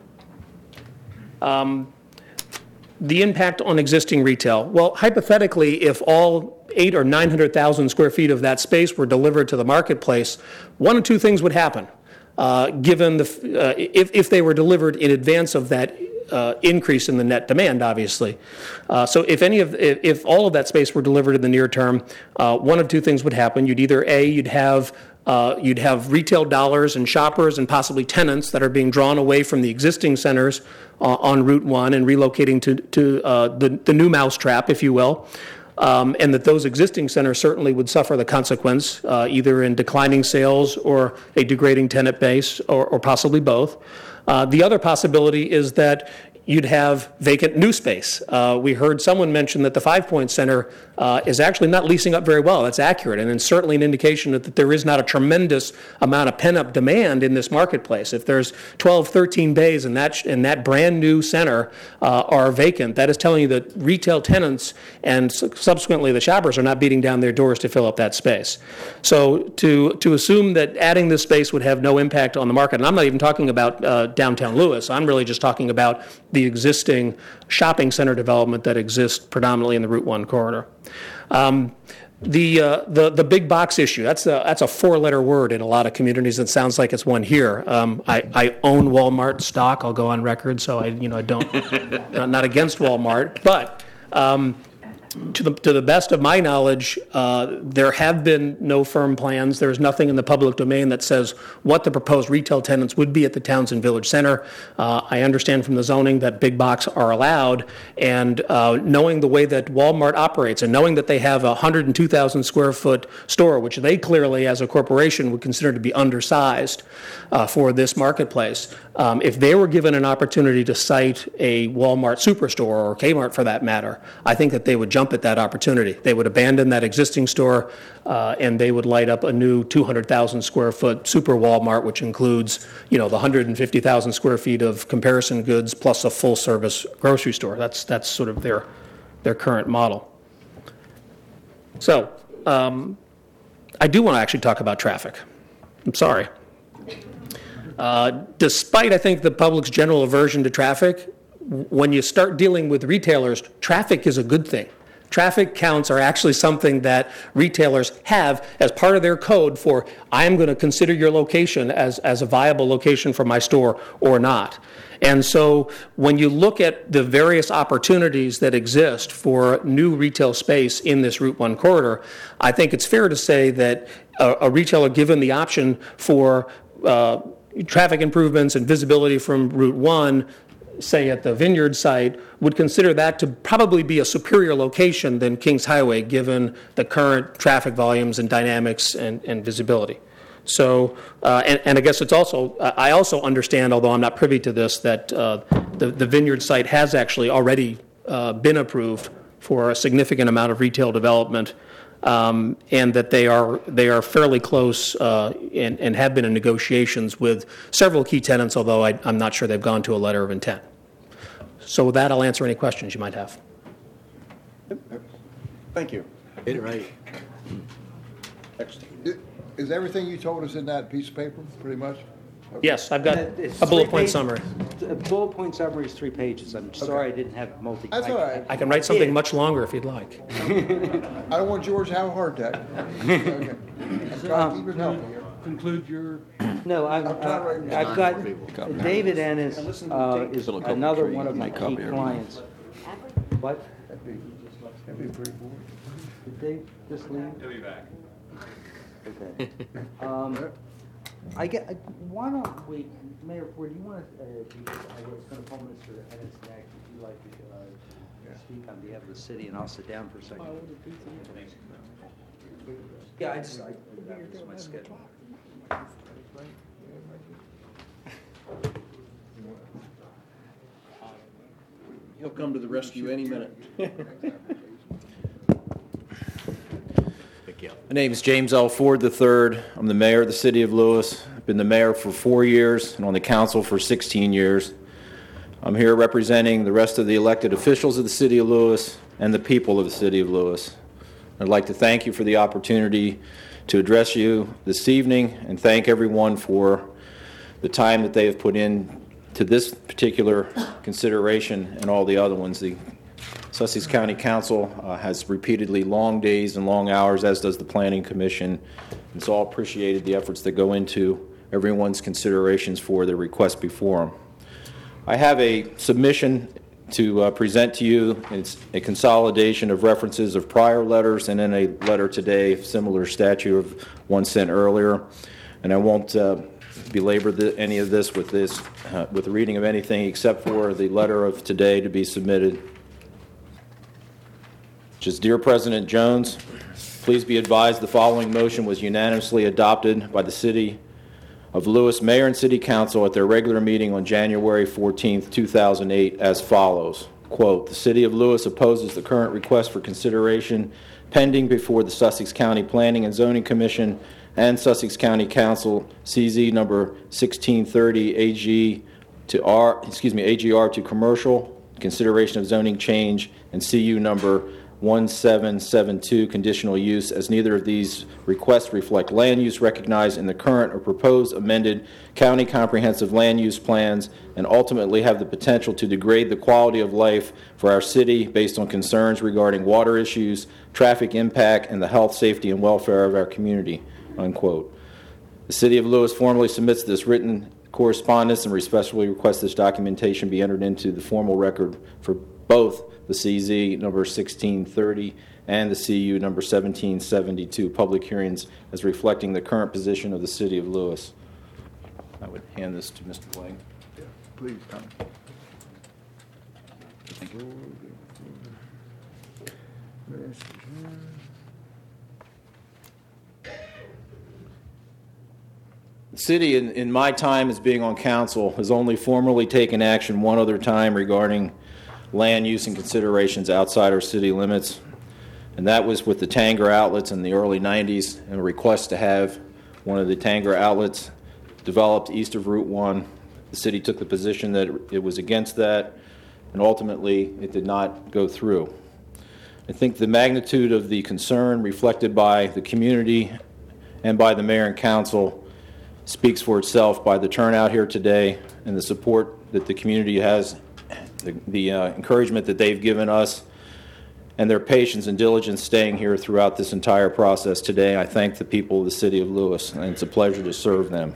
Speaker 11: The impact on existing retail. Well, hypothetically, if all 800,000 or 900,000 square feet of that space were delivered to the marketplace, one of two things would happen. Given if they were delivered in advance of that increase in the net demand, obviously. So if all of that space were delivered in the near term, one of two things would happen. You'd have retail dollars and shoppers and possibly tenants that are being drawn away from the existing centers on Route 1 and relocating to the new mousetrap, if you will. And that those existing centers certainly would suffer the consequence, either in declining sales or a degrading tenant base, or possibly both. The other possibility is that you'd have vacant new space. We heard someone mention that the Five Points Center is actually not leasing up very well. That's accurate, and it's certainly an indication that there is not a tremendous amount of pent-up demand in this marketplace. If there's 12, 13 bays in that brand new center are vacant, that is telling you that retail tenants and subsequently the shoppers are not beating down their doors to fill up that space. So to assume that adding this space would have no impact on the market, and I'm not even talking about downtown Lewis, I'm really just talking about the existing shopping center development that exists predominantly in the Route 1 corridor. The big box issue, that's a four-letter word in a lot of communities. It sounds like it's one here. I own Walmart stock. I'll go on record, so I don't, not against Walmart, but To the best of my knowledge, there have been no firm plans. There's nothing in the public domain that says what the proposed retail tenants would be at the Townsend Village Center. I understand from the zoning that big box are allowed, and knowing the way that Walmart operates and knowing that they have a 102,000 square foot store, which they clearly as a corporation would consider to be undersized for this marketplace, if they were given an opportunity to site a Walmart superstore, or Kmart for that matter, I think that they would jump at that opportunity. They would abandon that existing store and they would light up a new 200,000 square foot super Walmart, which includes, the 150,000 square feet of comparison goods plus a full service grocery store. That's sort of their current model. So I do want to actually talk about traffic. I'm sorry. Despite, I think, the public's general aversion to traffic, when you start dealing with retailers, traffic is a good thing. Traffic counts are actually something that retailers have as part of their code for, I am going to consider your location as a viable location for my store or not. And so when you look at the various opportunities that exist for new retail space in this Route 1 corridor, I think it's fair to say that a retailer given the option for traffic improvements and visibility from Route 1, say at the Vineyard site, would consider that to probably be a superior location than Kings Highway given the current traffic volumes and dynamics and visibility. So, and I guess it's also, I also understand, although I'm not privy to this, that the Vineyard site has actually already been approved for a significant amount of retail development, and that they are fairly close and have been in negotiations with several key tenants, although I'm not sure they've gone to a letter of intent. So with that, I'll answer any questions you might have.
Speaker 5: Thank you.
Speaker 10: Get it right.
Speaker 5: Excellent.
Speaker 1: Is everything you told us in that piece of paper, pretty much?
Speaker 11: Yes, I've got
Speaker 6: It's
Speaker 11: a bullet
Speaker 6: 3
Speaker 11: point
Speaker 6: pages.
Speaker 11: summary.
Speaker 6: A bullet point summary is 3 pages. I'm sorry I didn't have multi.
Speaker 1: That's all right.
Speaker 11: I can write something much longer if you'd like.
Speaker 1: I don't want George to have a heart attack. Okay. I'm trying to keep him healthy here.
Speaker 3: Conclude your...
Speaker 6: No,
Speaker 1: I'm trying to
Speaker 6: I've got, David Ennis is another one of my key clients. What?
Speaker 1: That'd be pretty boring.
Speaker 6: Did Dave just leave? He'll be back. Okay. Why don't we, Mayor Ford, do you want to, I was going to call Mr. Ennis next. Would you like to speak on behalf of the city, and I'll sit down for a second? Yeah, that was my schedule.
Speaker 5: He'll come to the rescue any minute.
Speaker 12: My name is James L. Ford III. I'm the mayor of the city of Lewis. I've been the mayor for 4 years and on the council for 16 years. I'm here representing the rest of the elected officials of the city of Lewis and the people of the city of Lewis. I'd like to thank you for the opportunity to address you this evening and thank everyone for the time that they have put in to this particular consideration and all the other ones. The Sussex County Council has repeatedly long days and long hours, as does the Planning Commission. It's all appreciated the efforts that go into everyone's considerations for the request before them. I have a submission to present to you. It's a consolidation of references of prior letters and then a letter today, similar statute of one sent earlier. And I won't belabor any of this with the reading of anything except for the letter of today to be submitted. Just, Dear President Jones, please be advised the following motion was unanimously adopted by the City of Lewis Mayor and City Council at their regular meeting on January 14, 2008 as follows. Quote, the City of Lewis opposes the current request for consideration pending before the Sussex County Planning and Zoning Commission and Sussex County Council CZ number 1630 AGR to commercial, consideration of zoning change, and CU number 1772 conditional use, as neither of these requests reflect land use recognized in the current or proposed amended county comprehensive land use plans and ultimately have the potential to degrade the quality of life for our city based on concerns regarding water issues, traffic impact, and the health, safety, and welfare of our community, unquote. The City of Lewis formally submits this written correspondence and respectfully requests this documentation be entered into the formal record for both the CZ number 1630 and the CU number 1772 public hearings as reflecting the current position of the City of Lewis. I would hand this to Mr. Lang.
Speaker 2: Please, Tom.
Speaker 12: The city, in my time as being on council, has only formally taken action one other time regarding land use and considerations outside our city limits, and that was with the Tanger outlets in the early 90s and a request to have one of the Tanger outlets developed east of Route 1. The city took the position that it was against that, and ultimately it did not go through. I think the magnitude of the concern reflected by the community and by the mayor and council speaks for itself by the turnout here today and the support that the community has, the encouragement that they've given us, and their patience and diligence staying here throughout this entire process today. I thank the people of the City of Lewis, and it's a pleasure to serve them.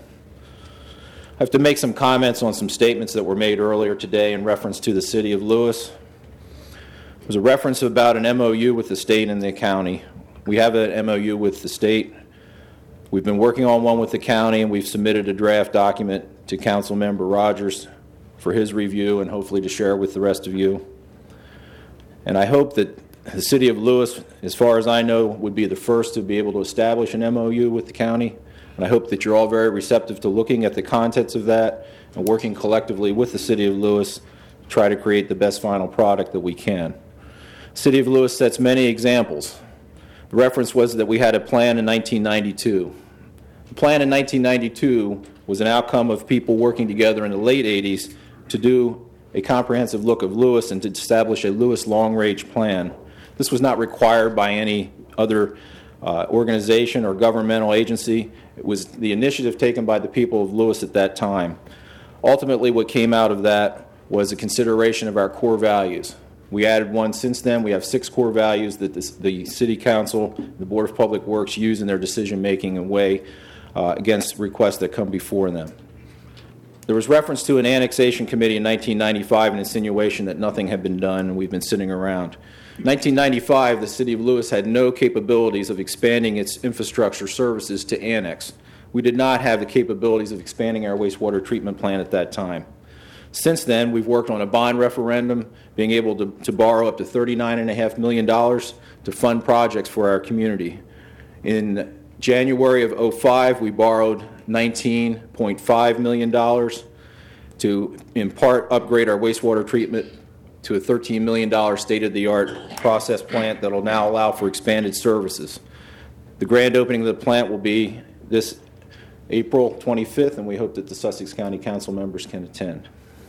Speaker 12: I have to make some comments on some statements that were made earlier today in reference to the City of Lewis. There was a reference about an MOU with the state and the county. We have an MOU with the state. We've been working on one with the county, and we've submitted a draft document to Council Member Rogers for his review and hopefully to share with the rest of you. And I hope that the City of Lewis, as far as I know, would be the first to be able to establish an MOU with the county. And I hope that you're all very receptive to looking at the contents of that and working collectively with the City of Lewis to try to create the best final product that we can. The City of Lewis sets many examples. The reference was that we had a plan in 1992. The plan in 1992 was an outcome of people working together in the late 80s to do a comprehensive look of Lewis and to establish a Lewis long-range plan. This was not required by any other organization or governmental agency. It was the initiative taken by the people of Lewis at that time. Ultimately, what came out of that was a consideration of our core values. We added one since then. We have 6 core values that the City Council, the Board of Public Works use in their decision-making and weigh against requests that come before them. There was reference to an annexation committee in 1995, an insinuation that nothing had been done and we've been sitting around. In 1995, the City of Lewis had no capabilities of expanding its infrastructure services to annex. We did not have the capabilities of expanding our wastewater treatment plant at that time. Since then, we've worked on a bond referendum, being able to borrow up to $39.5 million to fund projects for our community. In January of 2005, we borrowed $19.5 million to, in part, upgrade our wastewater treatment to a $13 million state-of-the-art process plant that will now allow for expanded services. The grand opening of the plant will be this April 25th, and we hope that the Sussex County Council members can attend.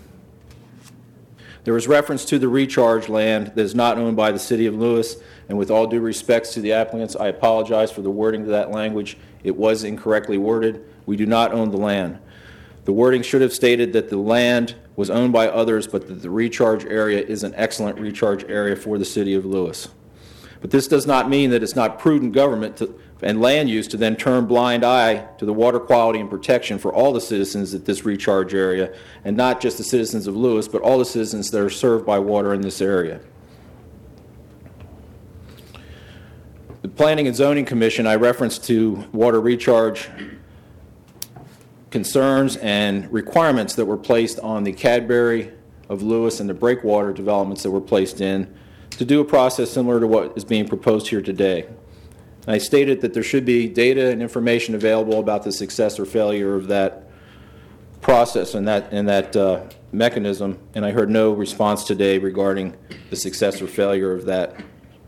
Speaker 12: There was reference to the recharge land that is not owned by the City of Lewis, and with all due respects to the applicants, I apologize for the wording of that language. It was incorrectly worded. We do not own the land. The wording should have stated that the land was owned by others, but that the recharge area is an excellent recharge area for the City of Lewis. But this does not mean that it's not prudent government and land use to then turn blind eye to the water quality and protection for all the citizens at this recharge area, and not just the citizens of Lewis, but all the citizens that are served by water in this area. The Planning and Zoning Commission, I referenced to water recharge concerns and requirements that were placed on the Cadbury of Lewis and the breakwater developments that were placed in to do a process similar to what is being proposed here today. I stated that there should be data and information available about the success or failure of that process and that mechanism, and I heard no response today regarding the success or failure of that.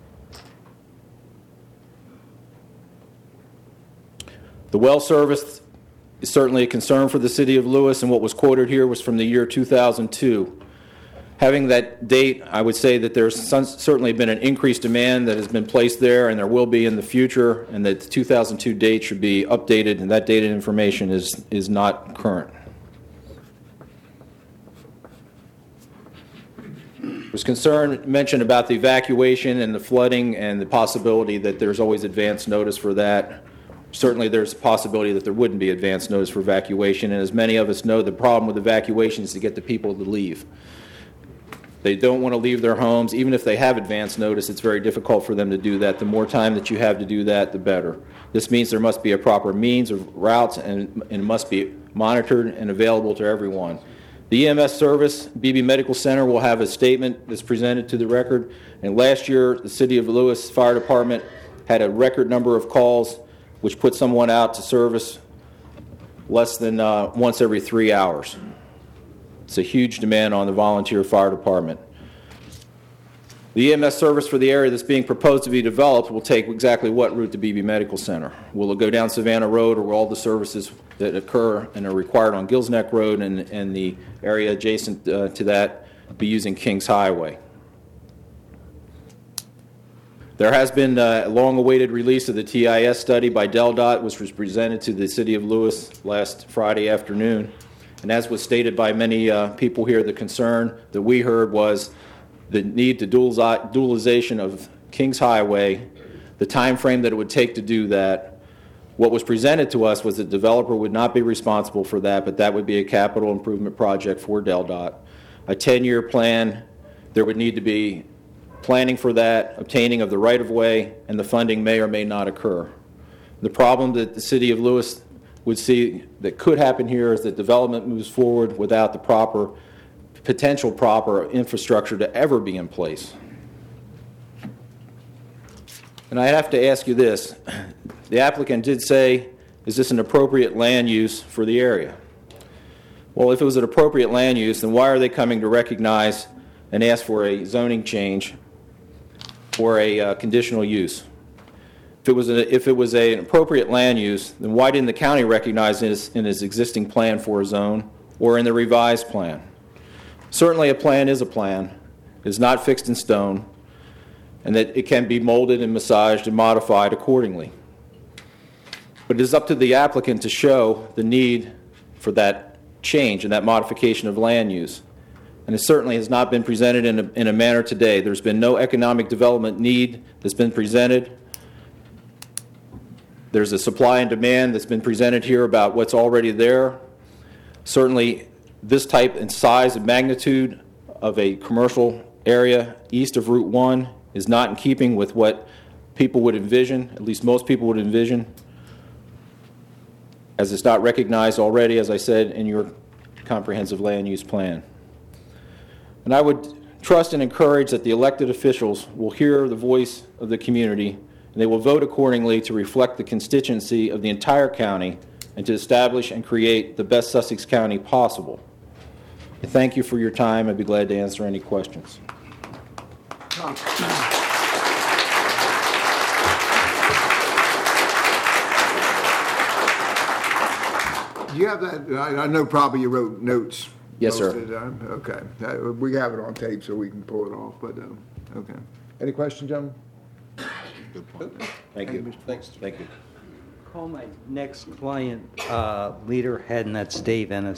Speaker 12: The well service is certainly a concern for the City of Lewis, and what was quoted here was from the year 2002. Having that date, I would say that there's certainly been an increased demand that has been placed there, and there will be in the future, and that the 2002 date should be updated, and that dated information is not current. There was concern mentioned about the evacuation and the flooding and the possibility that there's always advance notice for that. Certainly there's a possibility that there wouldn't be advance notice for evacuation, and as many of us know, the problem with evacuation is to get the people to leave. They don't want to leave their homes. Even if they have advance notice, it's very difficult for them to do that. The more time that you have to do that, the better. This means there must be a proper means of routes, and it must be monitored and available to everyone. The EMS service, Beebe Medical Center, will have a statement that's presented to the record. And last year, the City of Lewis Fire Department had a record number of calls, which put someone out to service less than once every 3 hours. It's a huge demand on the volunteer fire department. The EMS service for the area that's being proposed to be developed will take exactly what route to Beebe Medical Center? Will it go down Savannah Road, or will all the services that occur and are required on Gills Neck Road and the area adjacent to that be using Kings Highway? There has been a long-awaited release of the TIS study by DelDOT, which was presented to the City of Lewis last Friday afternoon. And as was stated by many people here, the concern that we heard was the need to dualization of Kings Highway, the time frame that it would take to do that. What was presented to us was that the developer would not be responsible for that, but that would be a capital improvement project for DelDOT. A 10-year plan, there would need to be planning for that, obtaining of the right-of-way, and the funding may or may not occur. The problem that the City of Lewis would see that could happen here is that development moves forward without the proper infrastructure to ever be in place. And I have to ask you this. The applicant did say, is this an appropriate land use for the area? Well, if it was an appropriate land use, then why are they coming to recognize and ask for a zoning change or a conditional use? If it was an appropriate land use, then why didn't the county recognize it in its existing plan for a zone or in the revised plan? Certainly a plan is a plan. It is not fixed in stone, and that it can be molded and massaged and modified accordingly. But it is up to the applicant to show the need for that change and that modification of land use. And it certainly has not been presented in a manner today. There's been no economic development need that's been presented. There's a supply and demand that's been presented here about what's already there. Certainly, this type and size and magnitude of a commercial area east of Route 1 is not in keeping with what people would envision, at least most people would envision, as it's not recognized already, as I said, in your comprehensive land use plan. And I would trust and encourage that the elected officials will hear the voice of the community, and they will vote accordingly to reflect the constituency of the entire county and to establish and create the best Sussex County possible. I thank you for your time. I'd be glad to answer any questions.
Speaker 1: Do you have that? I know probably you wrote notes.
Speaker 12: Yes, sir.
Speaker 1: Most of the time. Okay. We have it on tape so we can pull it off, but okay. Any questions, gentlemen?
Speaker 12: Thank you.
Speaker 1: Thanks.
Speaker 12: Thank you.
Speaker 6: Call my next client leader head, and that's Dave Ennis.